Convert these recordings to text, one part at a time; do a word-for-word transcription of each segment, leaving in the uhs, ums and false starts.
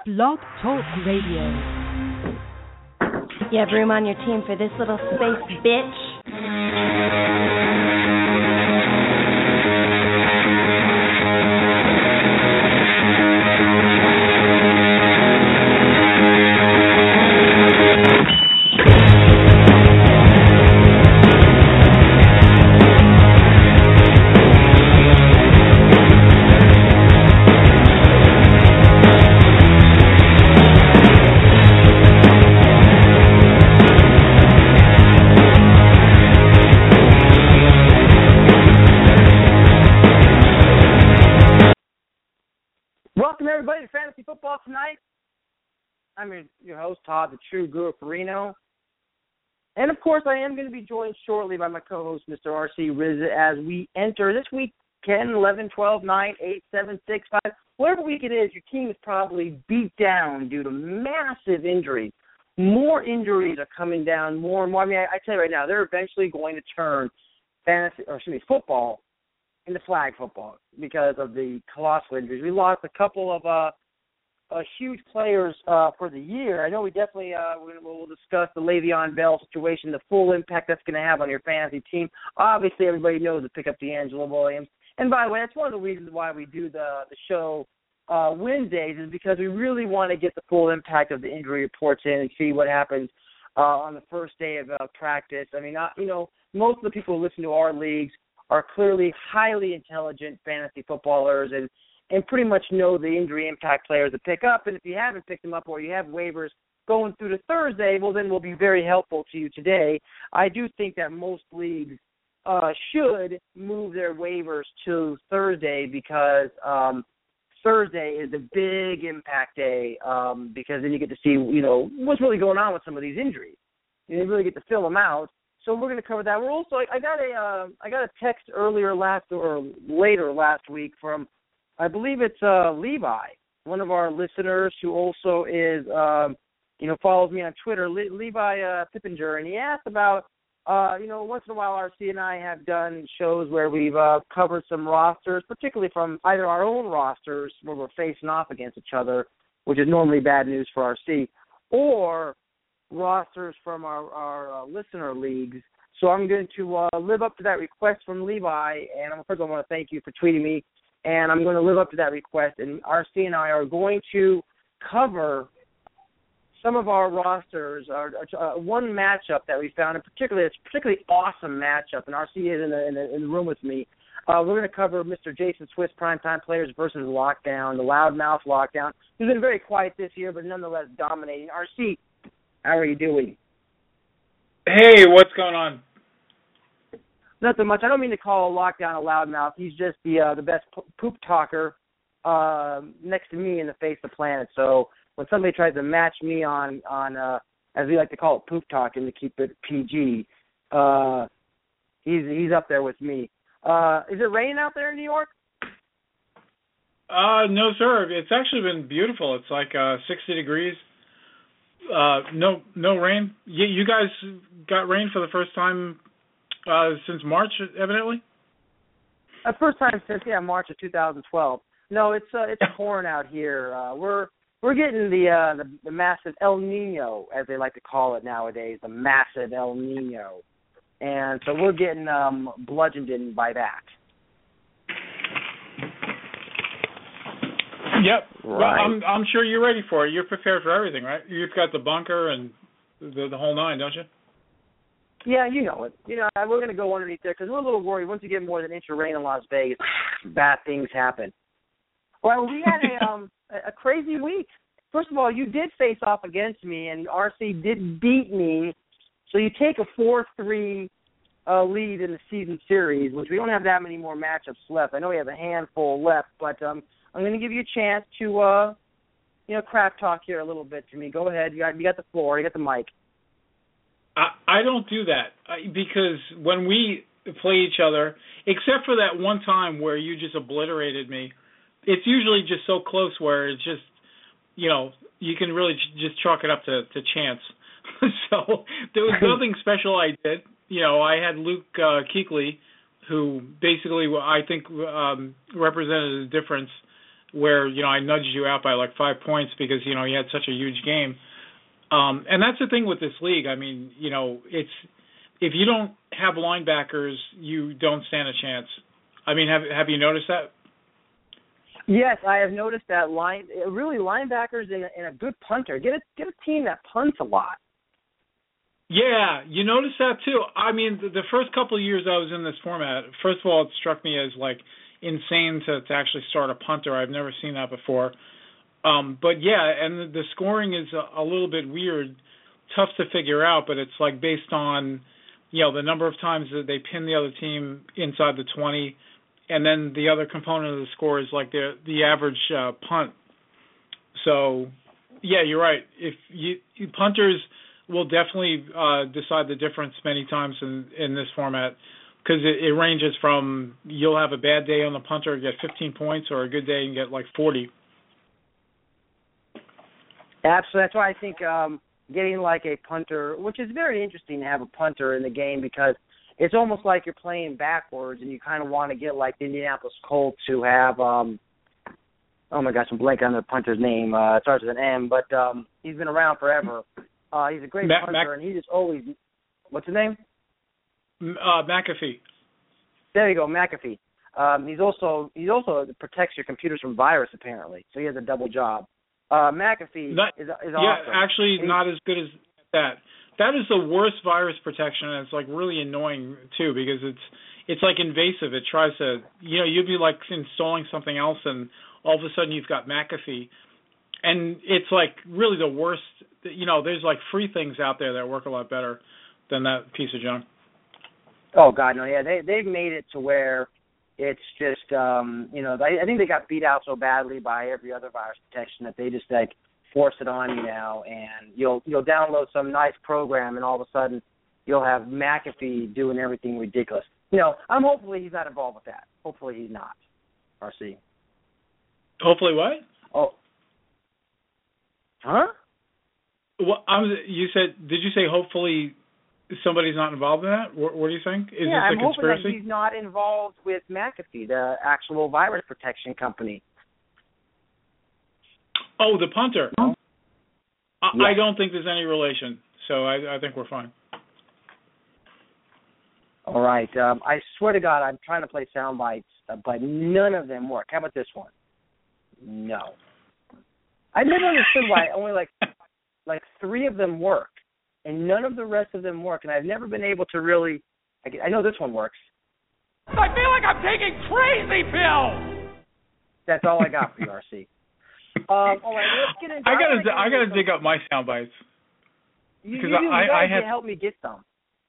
Blog Talk Radio. You have room on your team for this little space bitch? Everybody to Fantasy Football Tonight. I'm your, your host, Todd, the True Guru Farino. And, of course, I am going to be joined shortly by my co-host, Mister R C Rizza, as we enter this week ten, eleven, twelve, nine, eight, seven, six, five. Whatever week it is, your team is probably beat down due to massive injuries. More injuries are coming down more and more. I mean, I, I tell you right now, they're eventually going to turn fantasy, or excuse me, football into flag football because of the colossal injuries. We lost a couple of uh, uh, huge players uh, for the year. I know we definitely uh, we'll discuss the Le'Veon Bell situation, the full impact that's going to have on your fantasy team. Obviously, everybody knows to pick up D'Angelo Williams. And by the way, that's one of the reasons why we do the, the show uh, Wednesdays is because we really want to get the full impact of the injury reports in and see what happens uh, on the first day of uh, practice. I mean, not, you know, most of the people who listen to our leagues are clearly highly intelligent fantasy footballers and, and pretty much know the injury impact players to pick up. And if you haven't picked them up or you have waivers going through to Thursday, well, then we'll be very helpful to you today. I do think that most leagues uh, should move their waivers to Thursday because um, Thursday is a big impact day um, because then you get to see, you know, what's really going on with some of these injuries. You really get to fill them out. So we're going to cover that. We're also I got a uh, I got a text earlier last or later last week from I believe it's uh, Levi, one of our listeners who also is um, you know follows me on Twitter, Le- Levi uh, Pippinger, and he asked about uh, you know once in a while R C and I have done shows where we've uh, covered some rosters, particularly from either our own rosters where we're facing off against each other, which is normally bad news for R C, or rosters from our, our uh, listener leagues. So I'm going to uh, live up to that request from Levi, and first I want to thank you for tweeting me, and I'm going to live up to that request, and R C and I are going to cover some of our rosters, our, uh, one matchup that we found, in particular, it's a particularly awesome matchup, and R C is in the, in the, in the room with me. Uh, we're going to cover Mister Jason Swiss Primetime Players versus Lockdown, the loudmouth Lockdown, who's been very quiet this year, but nonetheless dominating. R C, how are you doing? Hey, what's going on? Nothing much. I don't mean to call Lockdown a loudmouth. He's just the uh, the best poop talker uh, next to me in the face of the planet. So when somebody tries to match me on, on uh, as we like to call it, poop talking to keep it P G, uh, he's he's up there with me. Uh, is it raining out there in New York? Uh, no, sir. It's actually been beautiful. It's like uh, sixty degrees. Uh, no, no rain. You, you guys got rain for the first time uh, since March, evidently. Uh, first time since yeah March of two thousand twelve. No, it's uh, it's pouring out here. Uh, we're we're getting the, uh, the the massive El Nino, as they like to call it nowadays, the massive El Nino, and so we're getting um, bludgeoned in by that. Yep. Right. Well, I'm I'm sure you're ready for it. You're prepared for everything, right? You've got the bunker and the, the whole nine, don't you? Yeah, you know it. You know, we're going to go underneath there because we're a little worried. Once you get more than an inch of rain in Las Vegas, bad things happen. Well, we had a um a crazy week. First of all, you did face off against me, and R C did beat me. So you take a four three uh, lead in the season series, which we don't have that many more matchups left. I know we have a handful left, but um. I'm going to give you a chance to, uh, you know, crap talk here a little bit to me. Go ahead. You got, you got the floor. You got the mic. I, I don't do that I, because when we play each other, except for that one time where you just obliterated me, it's usually just so close where it's just, you know, you can really j- just chalk it up to, to chance. So there was nothing special I did. You know, I had Luke uh, Kuechly, who basically I think um, represented a difference where, you know, I nudged you out by like five points because, you know, you had such a huge game. Um, and that's the thing with this league. I mean, you know, it's if you don't have linebackers, you don't stand a chance. I mean, have have you noticed that? Yes, I have noticed that. Line really linebackers and a, and a good punter. Get a get a team that punts a lot. Yeah, you notice that too. I mean, the, the first couple of years I was in this format, first of all, it struck me as like insane to, to actually start a punter. I've never seen that before. Um, but yeah, and the, the scoring is a, a little bit weird, tough to figure out. But it's like based on, you know, the number of times that they pin the other team inside the twenty, and then the other component of the score is like the the average uh, punt. So, yeah, you're right. If you, you punters will definitely uh, decide the difference many times in, in this format because it, it ranges from you'll have a bad day on the punter and get fifteen points, or a good day and get like forty. Absolutely. That's why I think um, getting like a punter, which is very interesting to have a punter in the game because it's almost like you're playing backwards and you kind of want to get like the Indianapolis Colts who have, um, oh my gosh, I'm blanking on the punter's name. Uh, it starts with an M, but um, he's been around forever. Uh, he's a great Ma- punter, Mac- and he just always, what's his name? Uh, McAfee. There you go, McAfee. Um, he's also he also protects your computers from virus apparently, so he has a double job. Uh, McAfee Not, is, is yeah, awesome. actually He's, not as good as that. That is the worst virus protection, and it's like really annoying too because it's it's like invasive. It tries to, you know, you'd be like installing something else, and all of a sudden you've got McAfee, and it's like really the worst. You know, there's like free things out there that work a lot better than that piece of junk. Oh God, no, yeah, they they've made it to where it's just, um, you know, I, I think they got beat out so badly by every other virus protection that they just like force it on you now, and you'll you'll download some nice program, and all of a sudden you'll have McAfee doing everything ridiculous. You know, I'm hopefully he's not involved with that. Hopefully he's not. R C. Hopefully what? Oh. Huh? Well, I'm, you said, did you say hopefully somebody's not involved in that? What, what do you think? Is yeah, this I'm a conspiracy? hoping that he's not involved with McAfee, the actual virus protection company. Oh, the punter. No. I, Yeah. I don't think there's any relation, so I, I think we're fine. All right. Um, I swear to God, I'm trying to play sound bites, uh, but none of them work. How about this one? No. I never understood why only like like three of them work, and none of the rest of them work. And I've never been able to really. I, I know this one works. I feel like I'm taking crazy pills. That's all I got for you, R C. Um, all right, let's get into. I gotta, get I into gotta some, dig up my sound bites. You, you, because do, you I- I guys had- can help me get some.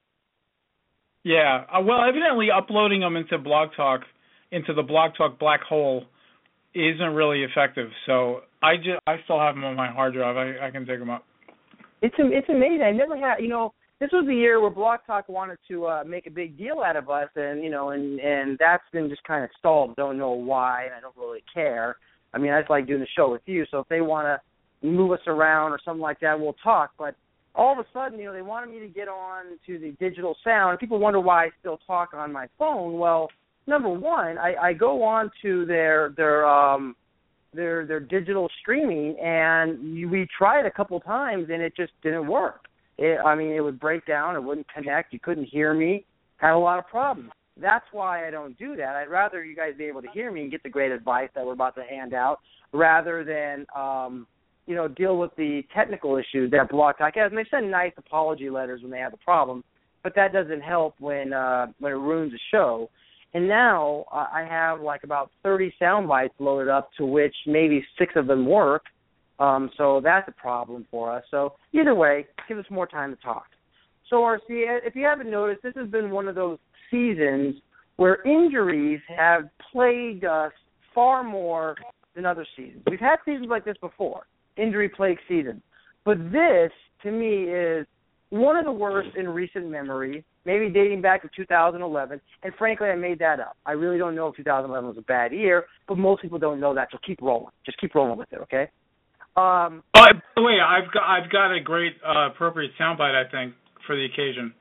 Yeah. Uh, well, evidently uploading them into Blog Talk, into the Blog Talk black hole, isn't really effective. So I just, I still have them on my hard drive. I, I can dig them up. It's it's amazing. I never had, you know, this was the year where Blog Talk wanted to uh, make a big deal out of us, and you know, and and that's been just kind of stalled. Don't know why, and I don't really care. I mean, I just like doing the show with you. So if they want to move us around or something like that, we'll talk. But all of a sudden, you know, they wanted me to get on to the digital sound. People wonder why I still talk on my phone. Well, number one, I, I go on to their their um their their digital streaming, and you, we tried a couple times, and it just didn't work. It, I mean, it would break down. It wouldn't connect. You couldn't hear me. Had a lot of problems. That's why I don't do that. I'd rather you guys be able to hear me and get the great advice that we're about to hand out, rather than um, you know, deal with the technical issues that Blog Talk has. And they send nice apology letters when they have a problem, but that doesn't help when uh, when it ruins the show. And now uh, I have like about thirty sound bites loaded up, to which maybe six of them work. Um, so that's a problem for us. So either way, give us more time to talk. So, R C, if you haven't noticed, this has been one of those seasons where injuries have plagued us far more than other seasons. We've had seasons like this before, injury-plagued seasons. But this, to me, is one of the worst in recent memory, maybe dating back to two thousand eleven. And frankly, I made that up. I really don't know if two thousand eleven was a bad year, but most people don't know that, so keep rolling. Just keep rolling with it, okay? Um, Oh, by the way, I've got I've got a great uh, appropriate soundbite, I think, for the occasion.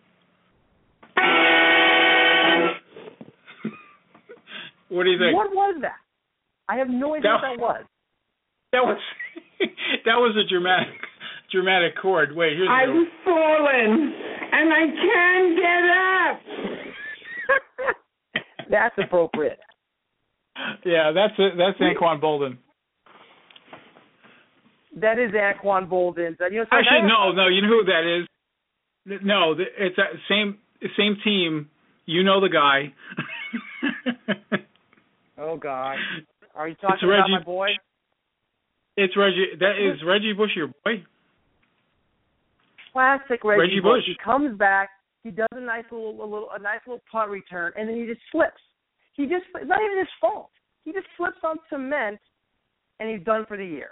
What do you think? What was that? I have no idea that, what that was. That was that was a dramatic dramatic chord. Wait, here's I've the... fallen and I can't get up. That's appropriate. Yeah, that's it. That's Anquan Boldin. That is Anquan Boldin. You know, so Actually, that, no, no. You know who that is? No, it's that same same team. You know the guy. Oh God, are you talking it's Reggie, about my boy? It's Reggie. That is Reggie Bush, your boy. Classic Reggie, Reggie Bush. Bush. He comes back. He does a nice little, a little, a nice little punt return, and then he just slips. He just, it's not even his fault. He just slips on cement, and he's done for the year.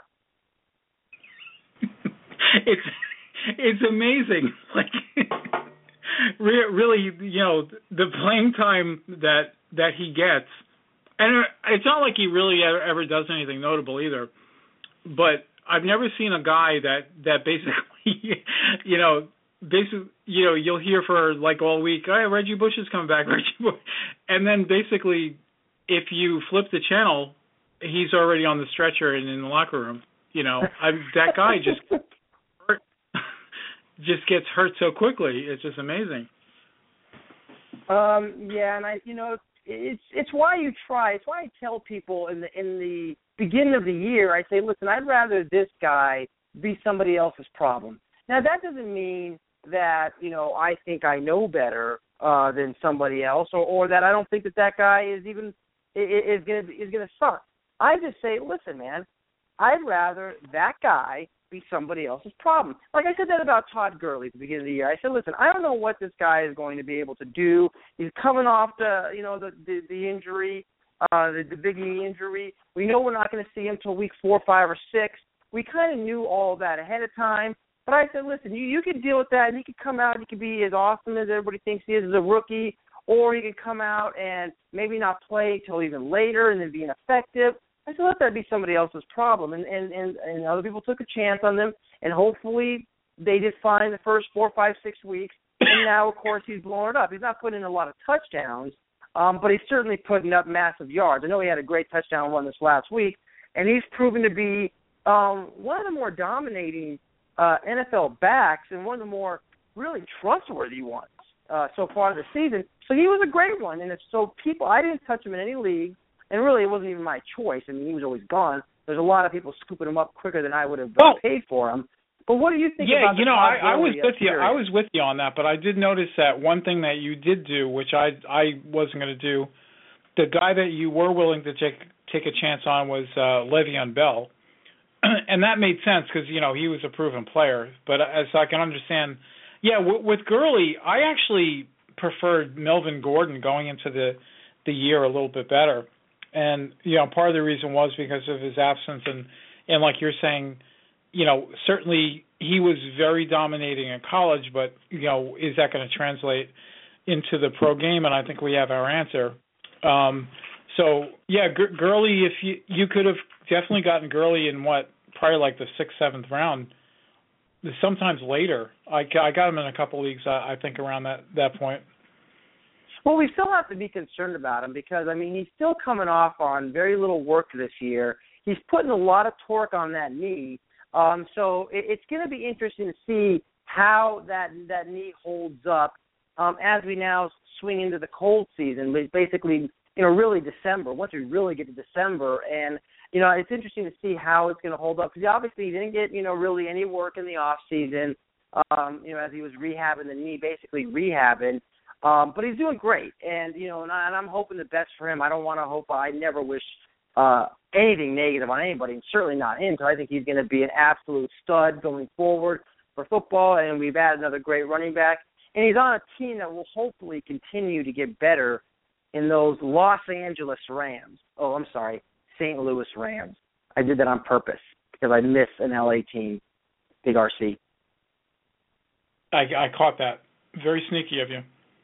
it's, it's amazing. Like, really, you know, the playing time that that he gets, and it's not like he really ever, ever does anything notable either. But I've never seen a guy that that basically, you know. Basically, you know, you'll hear for like all week, oh, Reggie Bush is coming back, Reggie Bush. And then basically, if you flip the channel, he's already on the stretcher and in the locker room. You know, I, that guy just hurt, just gets hurt so quickly. It's just amazing. Um, yeah, and I, you know, it's it's why you try. It's why I tell people in the in the beginning of the year, I say, listen, I'd rather this guy be somebody else's problem. Now, that doesn't mean that, you know, I think I know better uh, than somebody else, or, or that I don't think that that guy is even is going to is going to suck. I just say, listen, man, I'd rather that guy be somebody else's problem. Like I said that about Todd Gurley at the beginning of the year. I said, listen, I don't know what this guy is going to be able to do. He's coming off the, you know, the the, the injury, uh, the, the big knee injury. We know we're not going to see him until week four, five, or six. We kind of knew all of that ahead of time. But I said, listen, you, you can deal with that, and he could come out, he could be as awesome as everybody thinks he is as a rookie, or he could come out and maybe not play till even later and then be ineffective. I said, let that be somebody else's problem. And, and, and, and other people took a chance on them, and hopefully they did fine the first four, five, six weeks. And now, of course, he's blowing it up. He's not putting in a lot of touchdowns, um, but he's certainly putting up massive yards. I know he had a great touchdown run this last week, and he's proven to be um, one of the more dominating Uh, N F L backs and one of the more really trustworthy ones uh, so far this season. So he was a great one. And it's so people, I didn't touch him in any league, and really it wasn't even my choice. I mean, he was always gone. There's a lot of people scooping him up quicker than I would have well, paid for him. But what do you think yeah, about the you know, I, I was with you. period? I was with you on that, but I did notice that one thing that you did do, which I I wasn't going to do. The guy that you were willing to take take a chance on was uh, Le'Veon Bell. And that made sense because, you know, he was a proven player. But as I can understand, yeah, w- with Gurley, I actually preferred Melvin Gordon going into the, the year a little bit better. And, you know, part of the reason was because of his absence. And, and like you're saying, you know, certainly he was very dominating in college, but, you know, is that going to translate into the pro game? And I think we have our answer. Um, so, yeah, G- Gurley, if you, you could have definitely gotten Gurley in what, probably like the sixth, seventh round, sometimes later. I, I got him in a couple leagues, I, I think, around that, that point. Well, we still have to be concerned about him because, I mean, he's still coming off on very little work this year. He's putting a lot of torque on that knee. Um, so it, it's going to be interesting to see how that, that knee holds up um, as we now swing into the cold season, basically, you know, really December, once we really get to December. And, you know, it's interesting to see how it's going to hold up because obviously he didn't get, you know, really any work in the off season, um, you know, as he was rehabbing the knee, basically rehabbing. Um, but he's doing great. And, you know, and, I, and I'm hoping the best for him. I don't want to hope, I never wish uh, anything negative on anybody, and certainly not him, because I think he's going to be an absolute stud going forward for football, and we've added another great running back. And he's on a team that will hopefully continue to get better in those Los Angeles Rams. Oh, I'm sorry, Saint Louis Rams. I did that on purpose because I miss an L A team, Big R C. I, I caught that. Very sneaky of you.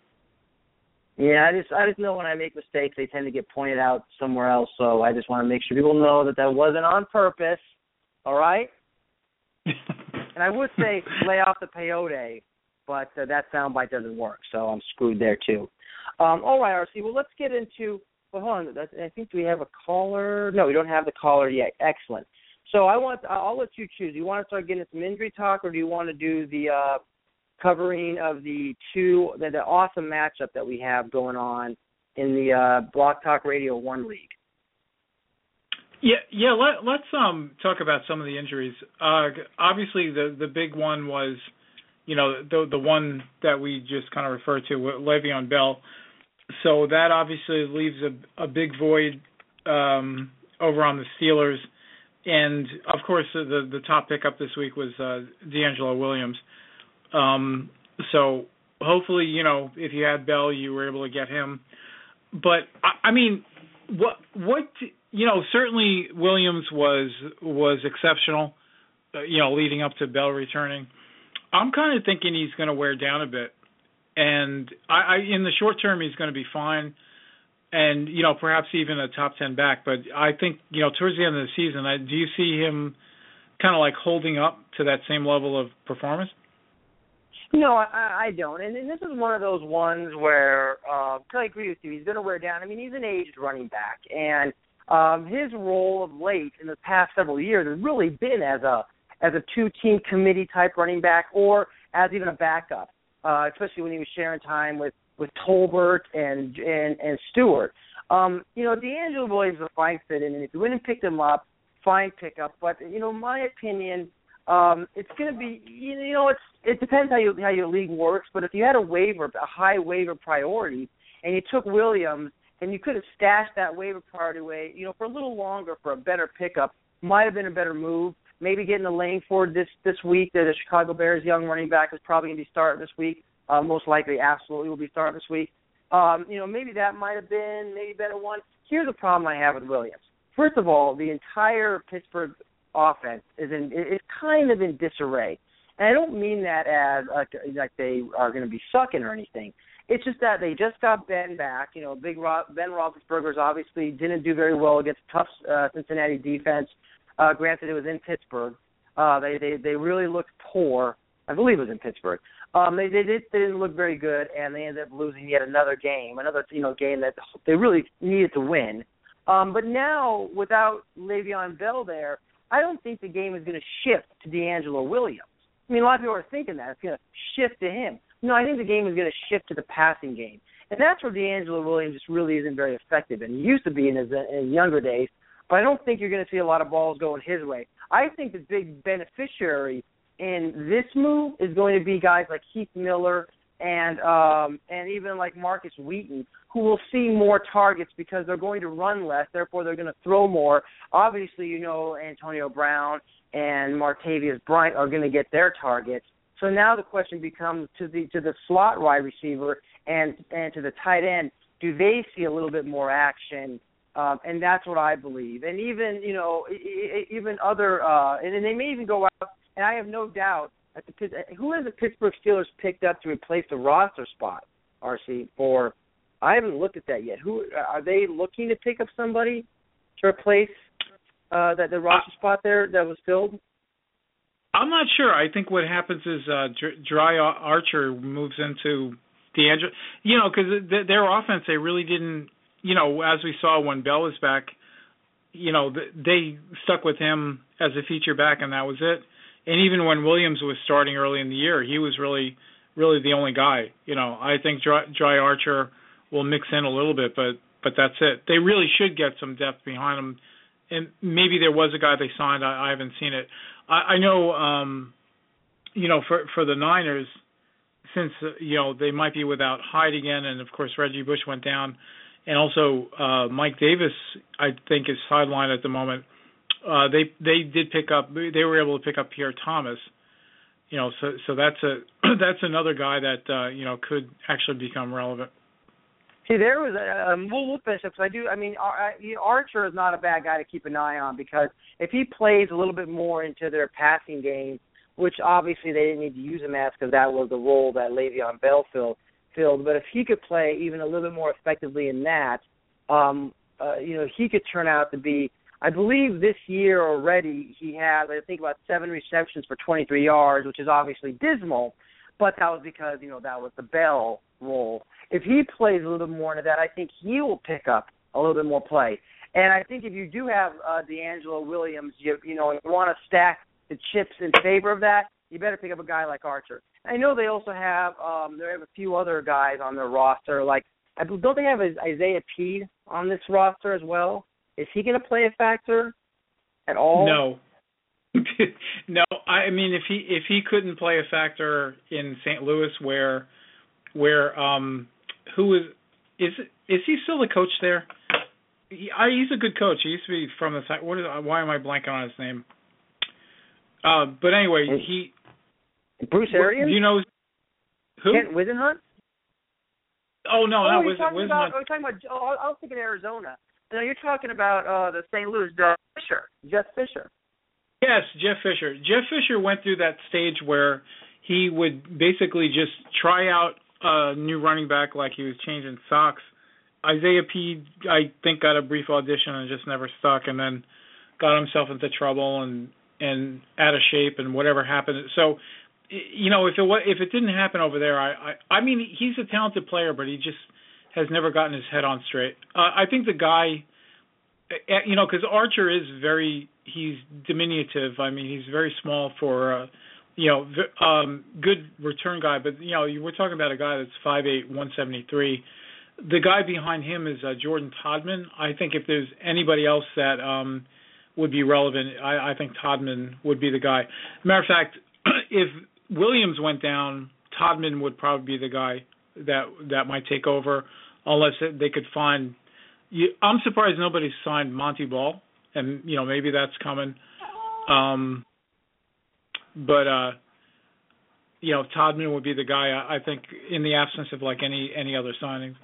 Yeah, I just I just know when I make mistakes, they tend to get pointed out somewhere else. So I just want to make sure people know that that wasn't on purpose. All right. And I would say lay off the peyote, but uh, that soundbite doesn't work, so I'm screwed there too. Um, all right, R C. Well, let's get into Well, hold on. That's, I think we have a caller. No, we don't have the caller yet. Excellent. So I want. I'll let you choose. Do you want to start getting some injury talk, or do you want to do the uh, covering of the two the, the awesome matchup that we have going on in the uh, Block Talk Radio One League? Yeah, yeah. Let, let's um talk about some of the injuries. Uh, obviously, the the big one was, you know, the the one that we just kind of referred to, Le'Veon Bell. So that obviously leaves a, a big void um, over on the Steelers. And, of course, the the top pickup this week was uh, DeAngelo Williams. Um, so hopefully, you know, if you had Bell, you were able to get him. But, I, I mean, what, what you know, certainly Williams was was exceptional, uh, you know, leading up to Bell returning. I'm kind of thinking he's going to wear down a bit. And I, I, in the short term, he's going to be fine. And, you know, perhaps even a top ten back. But I think, you know, towards the end of the season, I, do you see him kind of like holding up to that same level of performance? No, I, I don't. And, and this is one of those ones where uh, I agree with you. He's going to wear down. I mean, he's an aged running back. And um, his role of late in the past several years has really been as a as a two-team committee-type running back or as even a backup, uh, especially when he was sharing time with with Tolbert and and, and Stewart. Um, you know, DeAngelo Williams is a fine fit in, and if you went and picked him up, fine pickup. But, you know, in my opinion, um, it's going to be, you know, it's it depends how you how your league works. But if you had a waiver, a high waiver priority, and you took Williams, and you could have stashed that waiver priority away, you know, for a little longer for a better pickup, might have been a better move. Maybe getting the Langford this this week. The Chicago Bears young running back is probably going to be starting this week. Uh, most likely, absolutely, will be starting this week. Um, you know, maybe that might have been maybe better one. Here's the problem I have with Williams. First of all, the entire Pittsburgh offense is in is kind of in disarray, and I don't mean that as like, like they are going to be sucking or anything. It's just that they just got Ben back. You know, big Ro- Ben Roethlisberger's obviously didn't do very well against tough uh, Cincinnati defense. Uh, granted, it was in Pittsburgh. Uh, they, they they really looked poor. I believe it was in Pittsburgh. Um, they, they, did, they didn't look very good, and they ended up losing yet another game, another you know game that they really needed to win. Um, but now, without Le'Veon Bell there, I don't think the game is going to shift to DeAngelo Williams. I mean, a lot of people are thinking that. It's going to shift to him. No, I think the game is going to shift to the passing game. And that's where DeAngelo Williams just really isn't very effective. And he used to be in his, in his younger days, but I don't think you're going to see a lot of balls going his way. I think the big beneficiary in this move is going to be guys like Heath Miller and um, and even like Marcus Wheaton, who will see more targets because they're going to run less, therefore they're going to throw more. Obviously, you know, Antonio Brown and Martavius Bryant are going to get their targets. So now the question becomes to the to the slot wide receiver and and to the tight end, do they see a little bit more action? Um, and that's what I believe. And even, you know, even other uh, – and they may even go out, and I have no doubt, at the who has the Pittsburgh Steelers picked up to replace the roster spot, R C, for – I haven't looked at that yet. Who are they looking to pick up somebody to replace uh, that the roster uh, spot there that was filled? I'm not sure. I think what happens is uh, Dry Archer moves into DeAngelo. You know, because th- their offense, they really didn't, you know, as we saw when Bell was back, you know, th- they stuck with him as a feature back, and that was it. And even when Williams was starting early in the year, he was really, really the only guy. You know, I think Dry, Dry Archer will mix in a little bit, but but that's it. They really should get some depth behind him. And maybe there was a guy they signed. I, I haven't seen it. I, I know, um, you know, for for the Niners, since, uh, you know, they might be without Hyde again, and, of course, Reggie Bush went down, and also uh, Mike Davis, I think, is sidelined at the moment. Uh, they they did pick up. They were able to pick up Pierre Thomas. You know, so so that's a that's another guy that uh, you know could actually become relevant. See, there was a um, we'll, we'll finish up because I do. I mean, Ar- you know, Archer is not a bad guy to keep an eye on because if he plays a little bit more into their passing game, which obviously they didn't need to use him as because that was the role that Le'Veon Bell filled. Filled, but if he could play even a little bit more effectively in that, um, uh, you know, he could turn out to be. I believe this year already he has, I think, about seven receptions for twenty-three yards, which is obviously dismal, but that was because, you know, that was the Bell role. If he plays a little bit more into that, I think he will pick up a little bit more play. And I think if you do have uh, DeAngelo Williams, you you know, you want to stack the chips in favor of that, you better pick up a guy like Archer. I know they also have um, they have a few other guys on their roster. Like, I don't they have Isaiah Pead on this roster as well? Is he going to play a factor at all? No. No, I mean if he if he couldn't play a factor in Saint Louis, where where um who is is is he still the coach there? He, I, he's a good coach. He used to be from the side. What is? Why am I blanking on his name? Uh, but anyway, he Bruce Arians. Do you know who? Kent Wisenhunt? Oh no, oh, no, you're Wisenhunt. talking about, oh, you're talking about. Oh, I was thinking Arizona. No, you're talking about uh, the Saint Louis uh, Fisher, Jeff Fisher. Yes, Jeff Fisher. Jeff Fisher went through that stage where he would basically just try out a new running back like he was changing socks. Isaiah Pead, I think, got a brief audition and just never stuck, and then got himself into trouble and and out of shape and whatever happened. So, you know, if it was, if it didn't happen over there, I, I I mean, he's a talented player, but he just has never gotten his head on straight. Uh, I think the guy, you know, because Archer is very, he's diminutive. I mean, he's very small for, uh, you know, um, good return guy. But, you know, we're talking about a guy that's five eight, one seventy-three. The guy behind him is uh, Jordan Todman. I think if there's anybody else that um, would be relevant, I, I think Todman would be the guy. Matter of fact, if Williams went down, Todman would probably be the guy that that might take over, unless they could find. You, I'm surprised nobody's signed Monty Ball, and you know maybe that's coming. Um, but uh, you know Todman would be the guy. I, I think in the absence of like any any other signings.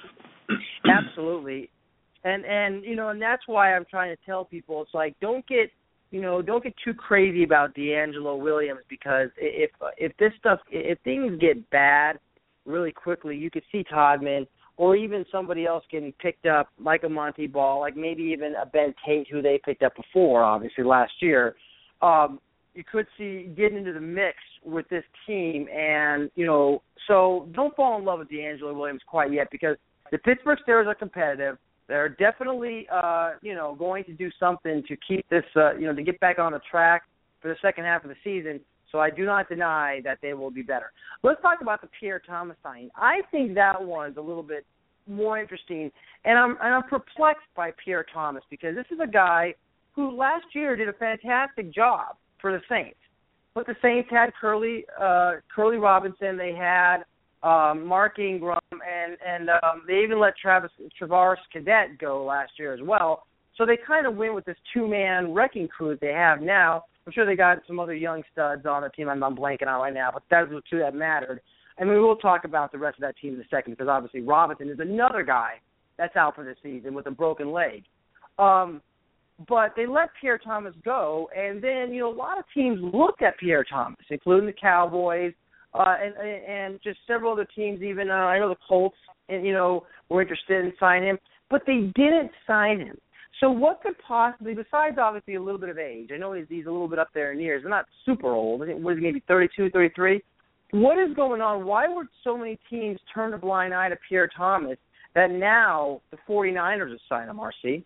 Absolutely, and and you know, and that's why I'm trying to tell people it's like don't get you know don't get too crazy about DeAngelo Williams, because if if this stuff if things get bad really quickly, you could see Todman or even somebody else getting picked up like a Monty Ball, like maybe even a Ben Tate who they picked up before, obviously last year. Um, you could see getting into the mix with this team, and you know, so don't fall in love with DeAngelo Williams quite yet, because the Pittsburgh Steelers are competitive. They're definitely, uh, you know, going to do something to keep this, uh, you know, to get back on the track for the second half of the season. So I do not deny that they will be better. Let's talk about the Pierre Thomas signing. I think that one's a little bit more interesting, and I'm and I'm perplexed by Pierre Thomas, because this is a guy who last year did a fantastic job for the Saints. But the Saints had Curly uh, Curly Robinson. They had Um, Mark Ingram, and and um, they even let Travis Travaris Cadet go last year as well. So they kind of went with this two-man wrecking crew that they have now. I'm sure they got some other young studs on the team I'm, I'm blanking on right now, but that's the two that mattered. And we will talk about the rest of that team in a second, because obviously Robinson is another guy that's out for the season with a broken leg. Um, but they let Pierre Thomas go, and then, you know, a lot of teams looked at Pierre Thomas, including the Cowboys, Uh, and, and just several other teams, even uh, I know the Colts, and you know, were interested in signing him, but they didn't sign him. So what could possibly, besides obviously a little bit of age, I know he's, he's a little bit up there in years, they're not super old, I think, what is he, maybe thirty-two, thirty-three? What is going on? Why would so many teams turn a blind eye to Pierre Thomas that now the 49ers have signed him, R C?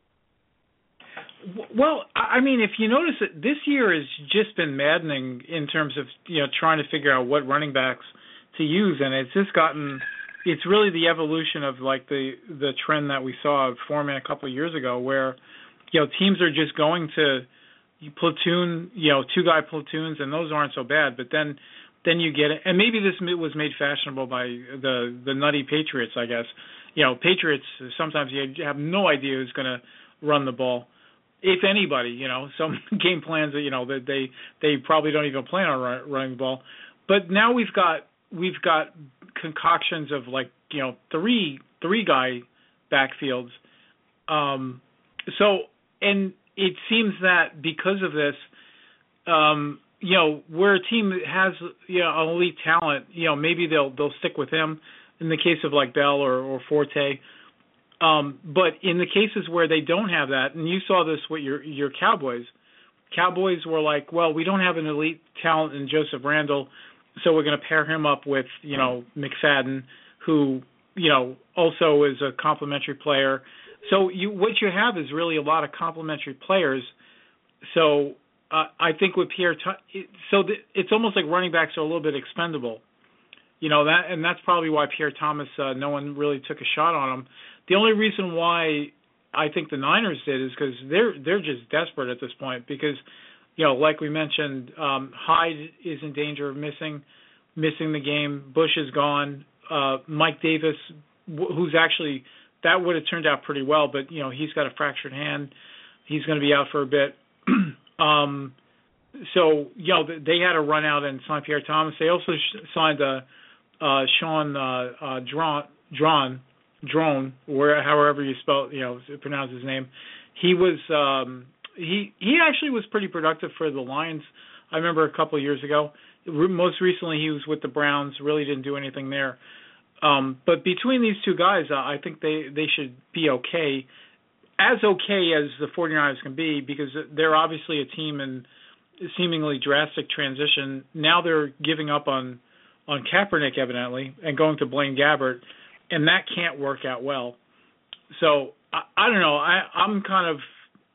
Well, I mean, if you notice it, this year has just been maddening in terms of, you know, trying to figure out what running backs to use, and it's just gotten, it's really the evolution of like the the trend that we saw forming a couple of years ago, where, you know, teams are just going to platoon, you know, two guy platoons, and those aren't so bad, but then then you get it, and maybe this was made fashionable by the the nutty Patriots, I guess. You know, Patriots, sometimes you have no idea who's going to run the ball. If anybody, you know, some game plans that, you know, that they they probably don't even plan on run, running the ball. But now we've got we've got concoctions of like, you know, three three guy backfields. Um, so and it seems that because of this, um, you know, where a team has, you know, an elite talent, you know, maybe they'll they'll stick with him. In the case of like Bell or, or Forte. Um, but in the cases where they don't have that, and you saw this with your your Cowboys, Cowboys were like, well, we don't have an elite talent in Joseph Randle, so we're going to pair him up with, you know, McFadden, who, you know, also is a complimentary player. So you what you have is really a lot of complementary players. So uh, I think with Pierre, so the, it's almost like running backs are a little bit expendable. You know that, and that's probably why Pierre Thomas, uh, no one really took a shot on him. The only reason why I think the Niners did is because they're they're just desperate at this point because, you know, like we mentioned, um, Hyde is in danger of missing missing the game. Bush is gone. Uh, Mike Davis, who's actually that would have turned out pretty well, but you know he's got a fractured hand. He's going to be out for a bit. um, so you know they had to run out and sign Pierre Thomas. They also sh- signed a. Uh, Sean uh, uh, Dron, Dron, Drone, where however you spell, you know, pronounce his name. He was um, he he actually was pretty productive for the Lions. I remember a couple of years ago. Most recently, he was with the Browns. Really didn't do anything there. Um, but between these two guys, uh, I think they they should be okay, as okay as the 49ers can be, because they're obviously a team in seemingly drastic transition. Now they're giving up on. on Kaepernick, evidently, and going to Blaine Gabbert, and that can't work out well. So, I, I don't know. I, I'm kind of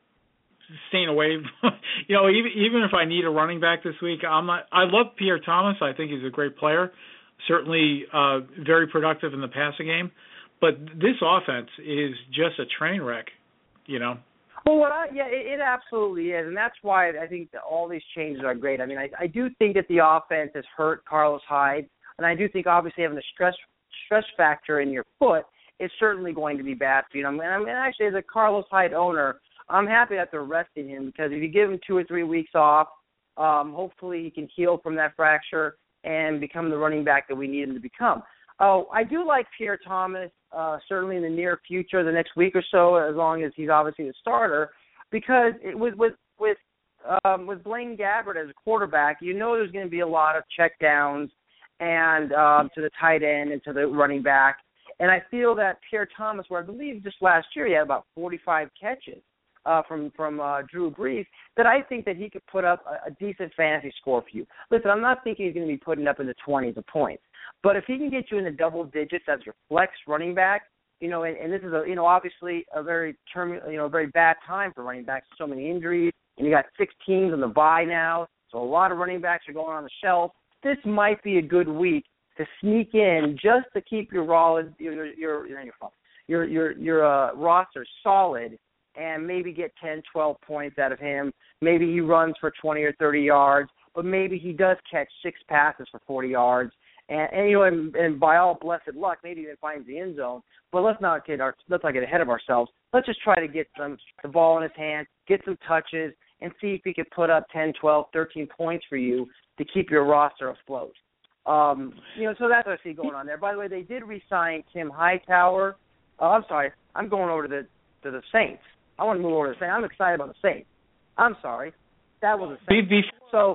staying away. you know, even, even if I need a running back this week, I'm not. I love Pierre Thomas. I think he's a great player, certainly uh, very productive in the passing game. But this offense is just a train wreck, you know. Well, what I, yeah, it, it absolutely is, and that's why I think that all these changes are great. I mean, I, I do think that the offense has hurt Carlos Hyde, and I do think obviously having the stress stress factor in your foot is certainly going to be bad for you. And I mean, actually, as a Carlos Hyde owner, I'm happy that they're resting him because if you give him two or three weeks off, um, hopefully he can heal from that fracture and become the running back that we need him to become. Oh, I do like Pierre Thomas, uh, certainly in the near future, the next week or so, as long as he's obviously the starter, because it, with with with um, with Blaine Gabbert as a quarterback, you know there's going to be a lot of check downs and um, to the tight end and to the running back, and I feel that Pierre Thomas, where I believe just last year he had about forty-five catches uh, from from uh, Drew Brees, that I think that he could put up a, a decent fantasy score for you. Listen, I'm not thinking he's going to be putting up in the twenties of points. But if he can get you in the double digits as your flex running back, you know, and, and this is a, you know, obviously a very term, you know, a very bad time for running backs. So many injuries, and you got six teams on the bye now, so a lot of running backs are going on the shelf. This might be a good week to sneak in just to keep your raw, your your your your your, your uh, roster solid, and maybe get ten, twelve points out of him. Maybe he runs for twenty or thirty yards, but maybe he does catch six passes for forty yards. And, and you know, and, and by all blessed luck, maybe even finds the end zone. But let's not get our let's not get ahead of ourselves. Let's just try to get some the ball in his hand, get some touches, and see if he could put up ten, twelve, thirteen points for you to keep your roster afloat. Um, you know, so that's what I see going on there. By the way, they did re-sign Tim Hightower. Uh, I'm sorry, I'm going over to the to the Saints. I want to move over to the Saints. I'm excited about the Saints. I'm sorry, that was the Saints. Be, be, so.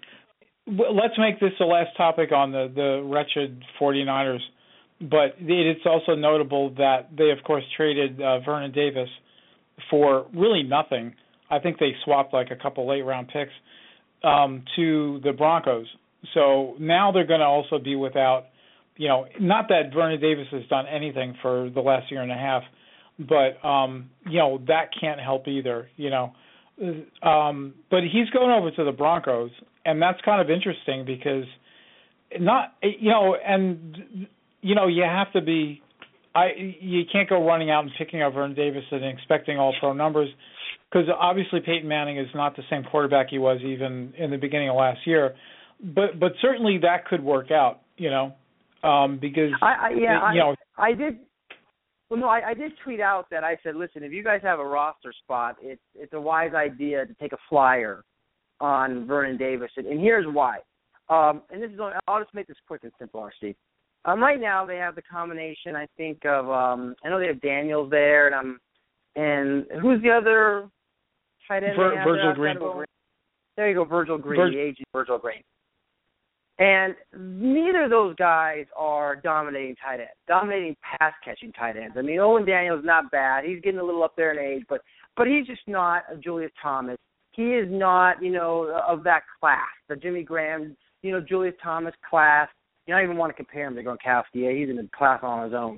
Let's make this the last topic on the, the wretched 49ers. But it's also notable that they, of course, traded uh, Vernon Davis for really nothing. I think they swapped like a couple late-round picks um, to the Broncos. So now they're going to also be without, you know, not that Vernon Davis has done anything for the last year and a half, but, um, you know, that can't help either, you know. Um, but he's going over to the Broncos. And that's kind of interesting because not, you know, and, you know, you have to be, I, you can't go running out and picking up Vernon Davis and expecting all pro numbers because obviously Peyton Manning is not the same quarterback he was even in the beginning of last year. But, but certainly that could work out, you know, um, because, I, I, yeah, you know. I, I did. Well, no, I, I did tweet out that I said, listen, if you guys have a roster spot, it's it's a wise idea to take a flyer on Vernon Davis, and, and here's why. Um, and this is only, I'll just make this quick and simple, R C. Um, right now they have the combination, I think of um, I know they have Daniels there, and I'm and who's the other tight end? Vir- Virgil Green. There you go, Virgil Green, Vir- the aging Virgil Green. And neither of those guys are dominating tight ends, dominating pass-catching tight ends. I mean, Owen Daniels is not bad. He's getting a little up there in age, but but he's just not a Julius Thomas. He is not, you know, of that class, the Jimmy Graham, you know, Julius Thomas class. You don't even want to compare him to Gronkowski. Yeah, he's in a class on his own.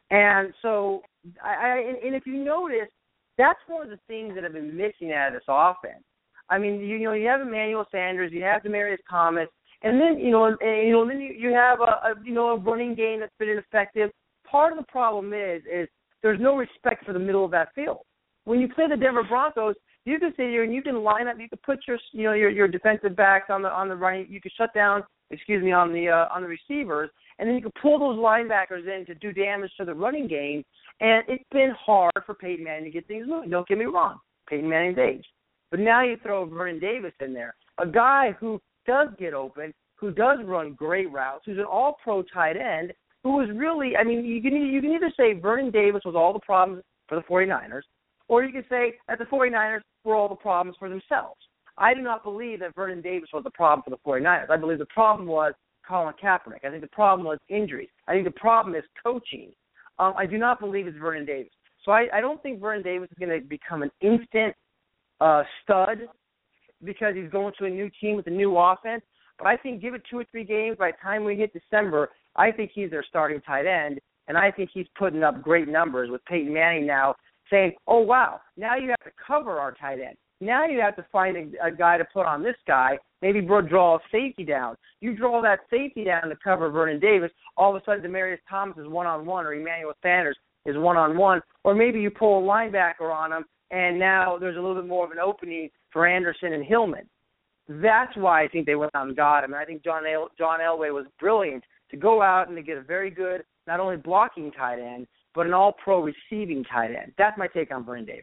And so, I, I and if you notice, that's one of the things that have been missing out of this offense. I mean, you, you know, you have Emmanuel Sanders, you have Demaryius Thomas, and then you know, and, you know, then you, you have a, a you know a running game that's been ineffective. Part of the problem is is there's no respect for the middle of that field. When you play the Denver Broncos, you can sit here and you can line up, you can put your you know your, your defensive backs on the on the right, you can shut down, excuse me, on the uh, on the receivers, and then you can pull those linebackers in to do damage to the running game. And it's been hard for Peyton Manning to get things moving. Don't get me wrong, Peyton Manning's aged. But now you throw Vernon Davis in there, a guy who does get open, who does run great routes, who's an all-pro tight end, who was really, I mean, you can, you can either say Vernon Davis was all the problems for the 49ers, or you can say that the 49ers were all the problems for themselves. I do not believe that Vernon Davis was the problem for the 49ers. I believe the problem was Colin Kaepernick. I think the problem was injuries. I think the problem is coaching. Um, I do not believe it's Vernon Davis. So I, I don't think Vernon Davis is going to become an instant uh, stud because he's going to a new team with a new offense. But I think give it two or three games, by the time we hit December, I think he's their starting tight end, and I think he's putting up great numbers with Peyton Manning now saying, oh, wow, now you have to cover our tight end. Now you have to find a, a guy to put on this guy, maybe draw a safety down. You draw that safety down to cover Vernon Davis, all of a sudden Demaryius Thomas is one-on-one or Emmanuel Sanders is one-on-one, or maybe you pull a linebacker on him, and now there's a little bit more of an opening for Anderson and Hillman. That's why I think they went out and got him. And I think John El- John Elway was brilliant to go out and to get a very good, not only blocking tight end, but an all-pro receiving tight end. That's my take on Vernon Davis.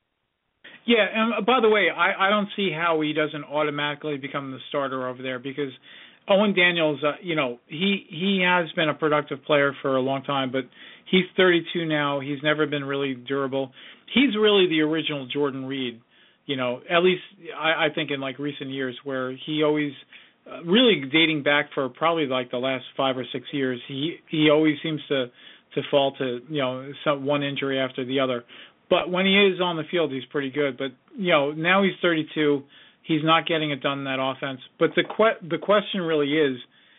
Yeah, and by the way, I, I don't see how he doesn't automatically become the starter over there because Owen Daniels, uh, you know, he, he has been a productive player for a long time, but he's thirty-two now. He's never been really durable. He's really the original Jordan Reed, you know, at least I, I think in like recent years where he always, uh, really dating back for probably like the last five or six years, he, he always seems to, to fall to, you know, some, one injury after the other. But when he is on the field, he's pretty good. But, you know, now he's thirty-two. He's not getting it done in that offense. But the que- the question really is,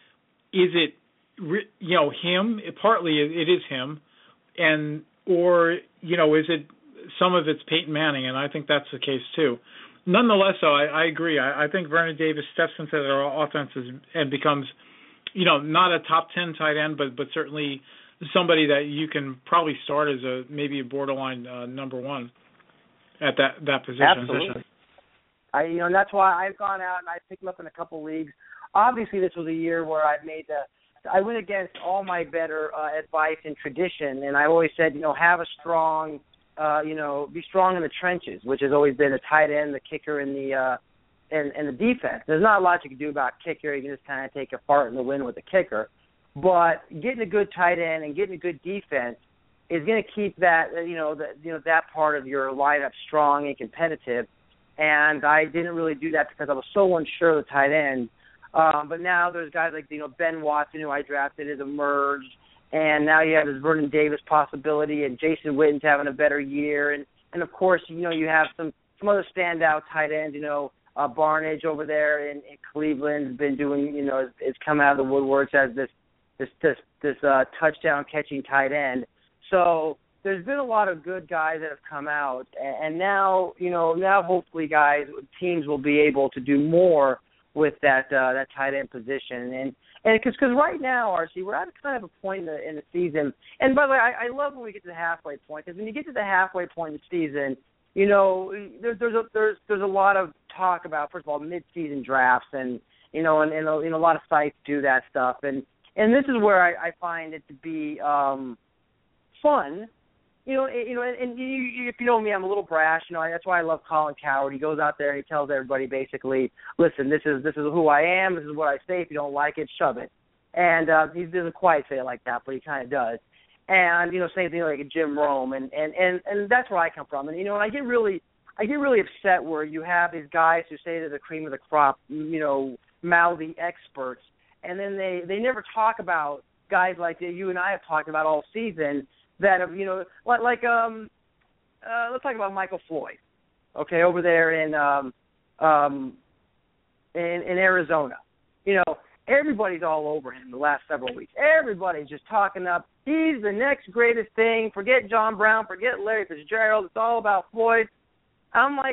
is it, you know, him? Partly it is him. And, or, you know, is it some of it's Peyton Manning? And I think that's the case, too. Nonetheless, though, I, I agree. I, I think Vernon Davis steps into their offenses and becomes, you know, not a top ten tight end, but but certainly somebody that you can probably start as a maybe a borderline uh, number one at that, that position. Absolutely. I, you know, and that's why I've gone out and I've picked him up in a couple leagues. Obviously, this was a year where I've made the, I went against all my better uh, advice and tradition, and I always said, you know, have a strong, uh, you know, be strong in the trenches, which has always been the tight end, the kicker, and the uh, and, and the defense. There's not a lot you can do about kicker. You can just kind of take a fart in the wind with the kicker. But getting a good tight end and getting a good defense is going to keep that, you know, the, you know, that part of your lineup strong and competitive. And I didn't really do that because I was so unsure of the tight end. Um, but now there's guys like, you know, Ben Watson, who I drafted, has emerged. And now you have this Vernon Davis possibility, and Jason Witten's having a better year. And, and of course, you know, you have some, some other standout tight ends, you know, uh, Barnage over there in, in Cleveland has been doing, you know, has come out of the woodworks as this, this this this uh, touchdown catching tight end. So there's been a lot of good guys that have come out, and now you know now hopefully guys teams will be able to do more with that uh, that tight end position. And and because because right now, R C, we're at kind of a point in the in the season. And by the way, I, I love when we get to the halfway point, because when you get to the halfway point in the season, you know there's there's a, there's there's a lot of talk about, first of all, mid-season drafts, and you know and, and you know, a lot of sites do that stuff. And And this is where I, I find it to be um, fun, you know. You know, and, and you, you, if you know me, I'm a little brash. You know, that's why I love Colin Cowherd. He goes out there and he tells everybody basically, "Listen, this is this is who I am. This is what I say. If you don't like it, shove it." And uh, he doesn't quite say it like that, but he kind of does. And you know, same thing like a Jim Rome, and, and, and, and that's where I come from. And you know, and I get really I get really upset where you have these guys who say they're the cream of the crop, you know, mouthy experts. And then they, they never talk about guys like you and I have talked about all season that have, you know, like, like um, uh, let's talk about Michael Floyd, okay, over there in um, um, in, in Arizona, you know, everybody's all over him the last several weeks. Everybody's just talking up. He's the next greatest thing. Forget John Brown. Forget Larry Fitzgerald. It's all about Floyd. I'm like,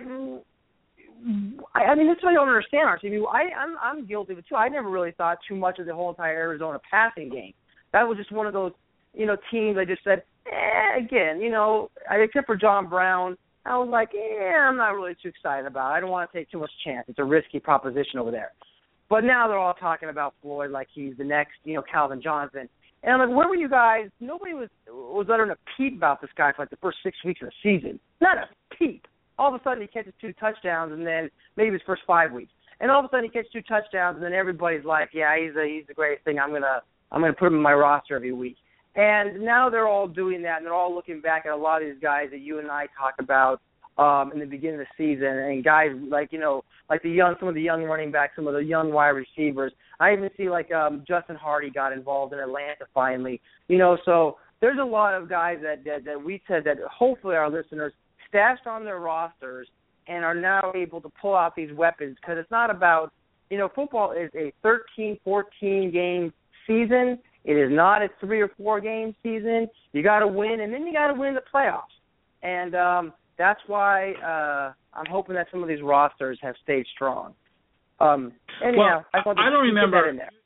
I, I mean, that's what I don't understand, R C. I, I'm, I'm guilty of it, too. I never really thought too much of the whole entire Arizona passing game. That was just one of those, you know, teams I just said, eh, again, you know, except for John Brown, I was like, yeah, I'm not really too excited about it. I don't want to take too much chance. It's a risky proposition over there. But now they're all talking about Floyd like he's the next, you know, Calvin Johnson. And I'm like, where were you guys? Nobody was was uttering a peep about this guy for like the first six weeks of the season. Not a peep. All of a sudden he catches two touchdowns, and then maybe his first five weeks. And all of a sudden he catches two touchdowns, and then everybody's like, yeah, he's a, he's the greatest thing. I'm gonna I'm gonna put him in my roster every week. And now they're all doing that, and they're all looking back at a lot of these guys that you and I talked about um, in the beginning of the season, and guys like, you know, like the young, some of the young running backs, some of the young wide receivers. I even see like um, Justin Hardy got involved in Atlanta finally. You know, so there's a lot of guys that, that, that we said that hopefully our listeners stashed on their rosters and are now able to pull out these weapons, because it's not about, you know, football is a thirteen, fourteen game season. It is not a three or four game season. You got to win, and then you got to win the playoffs. And um, that's why uh, I'm hoping that some of these rosters have stayed strong. Um, anyhow, well, I, thought I don't remember. That in there.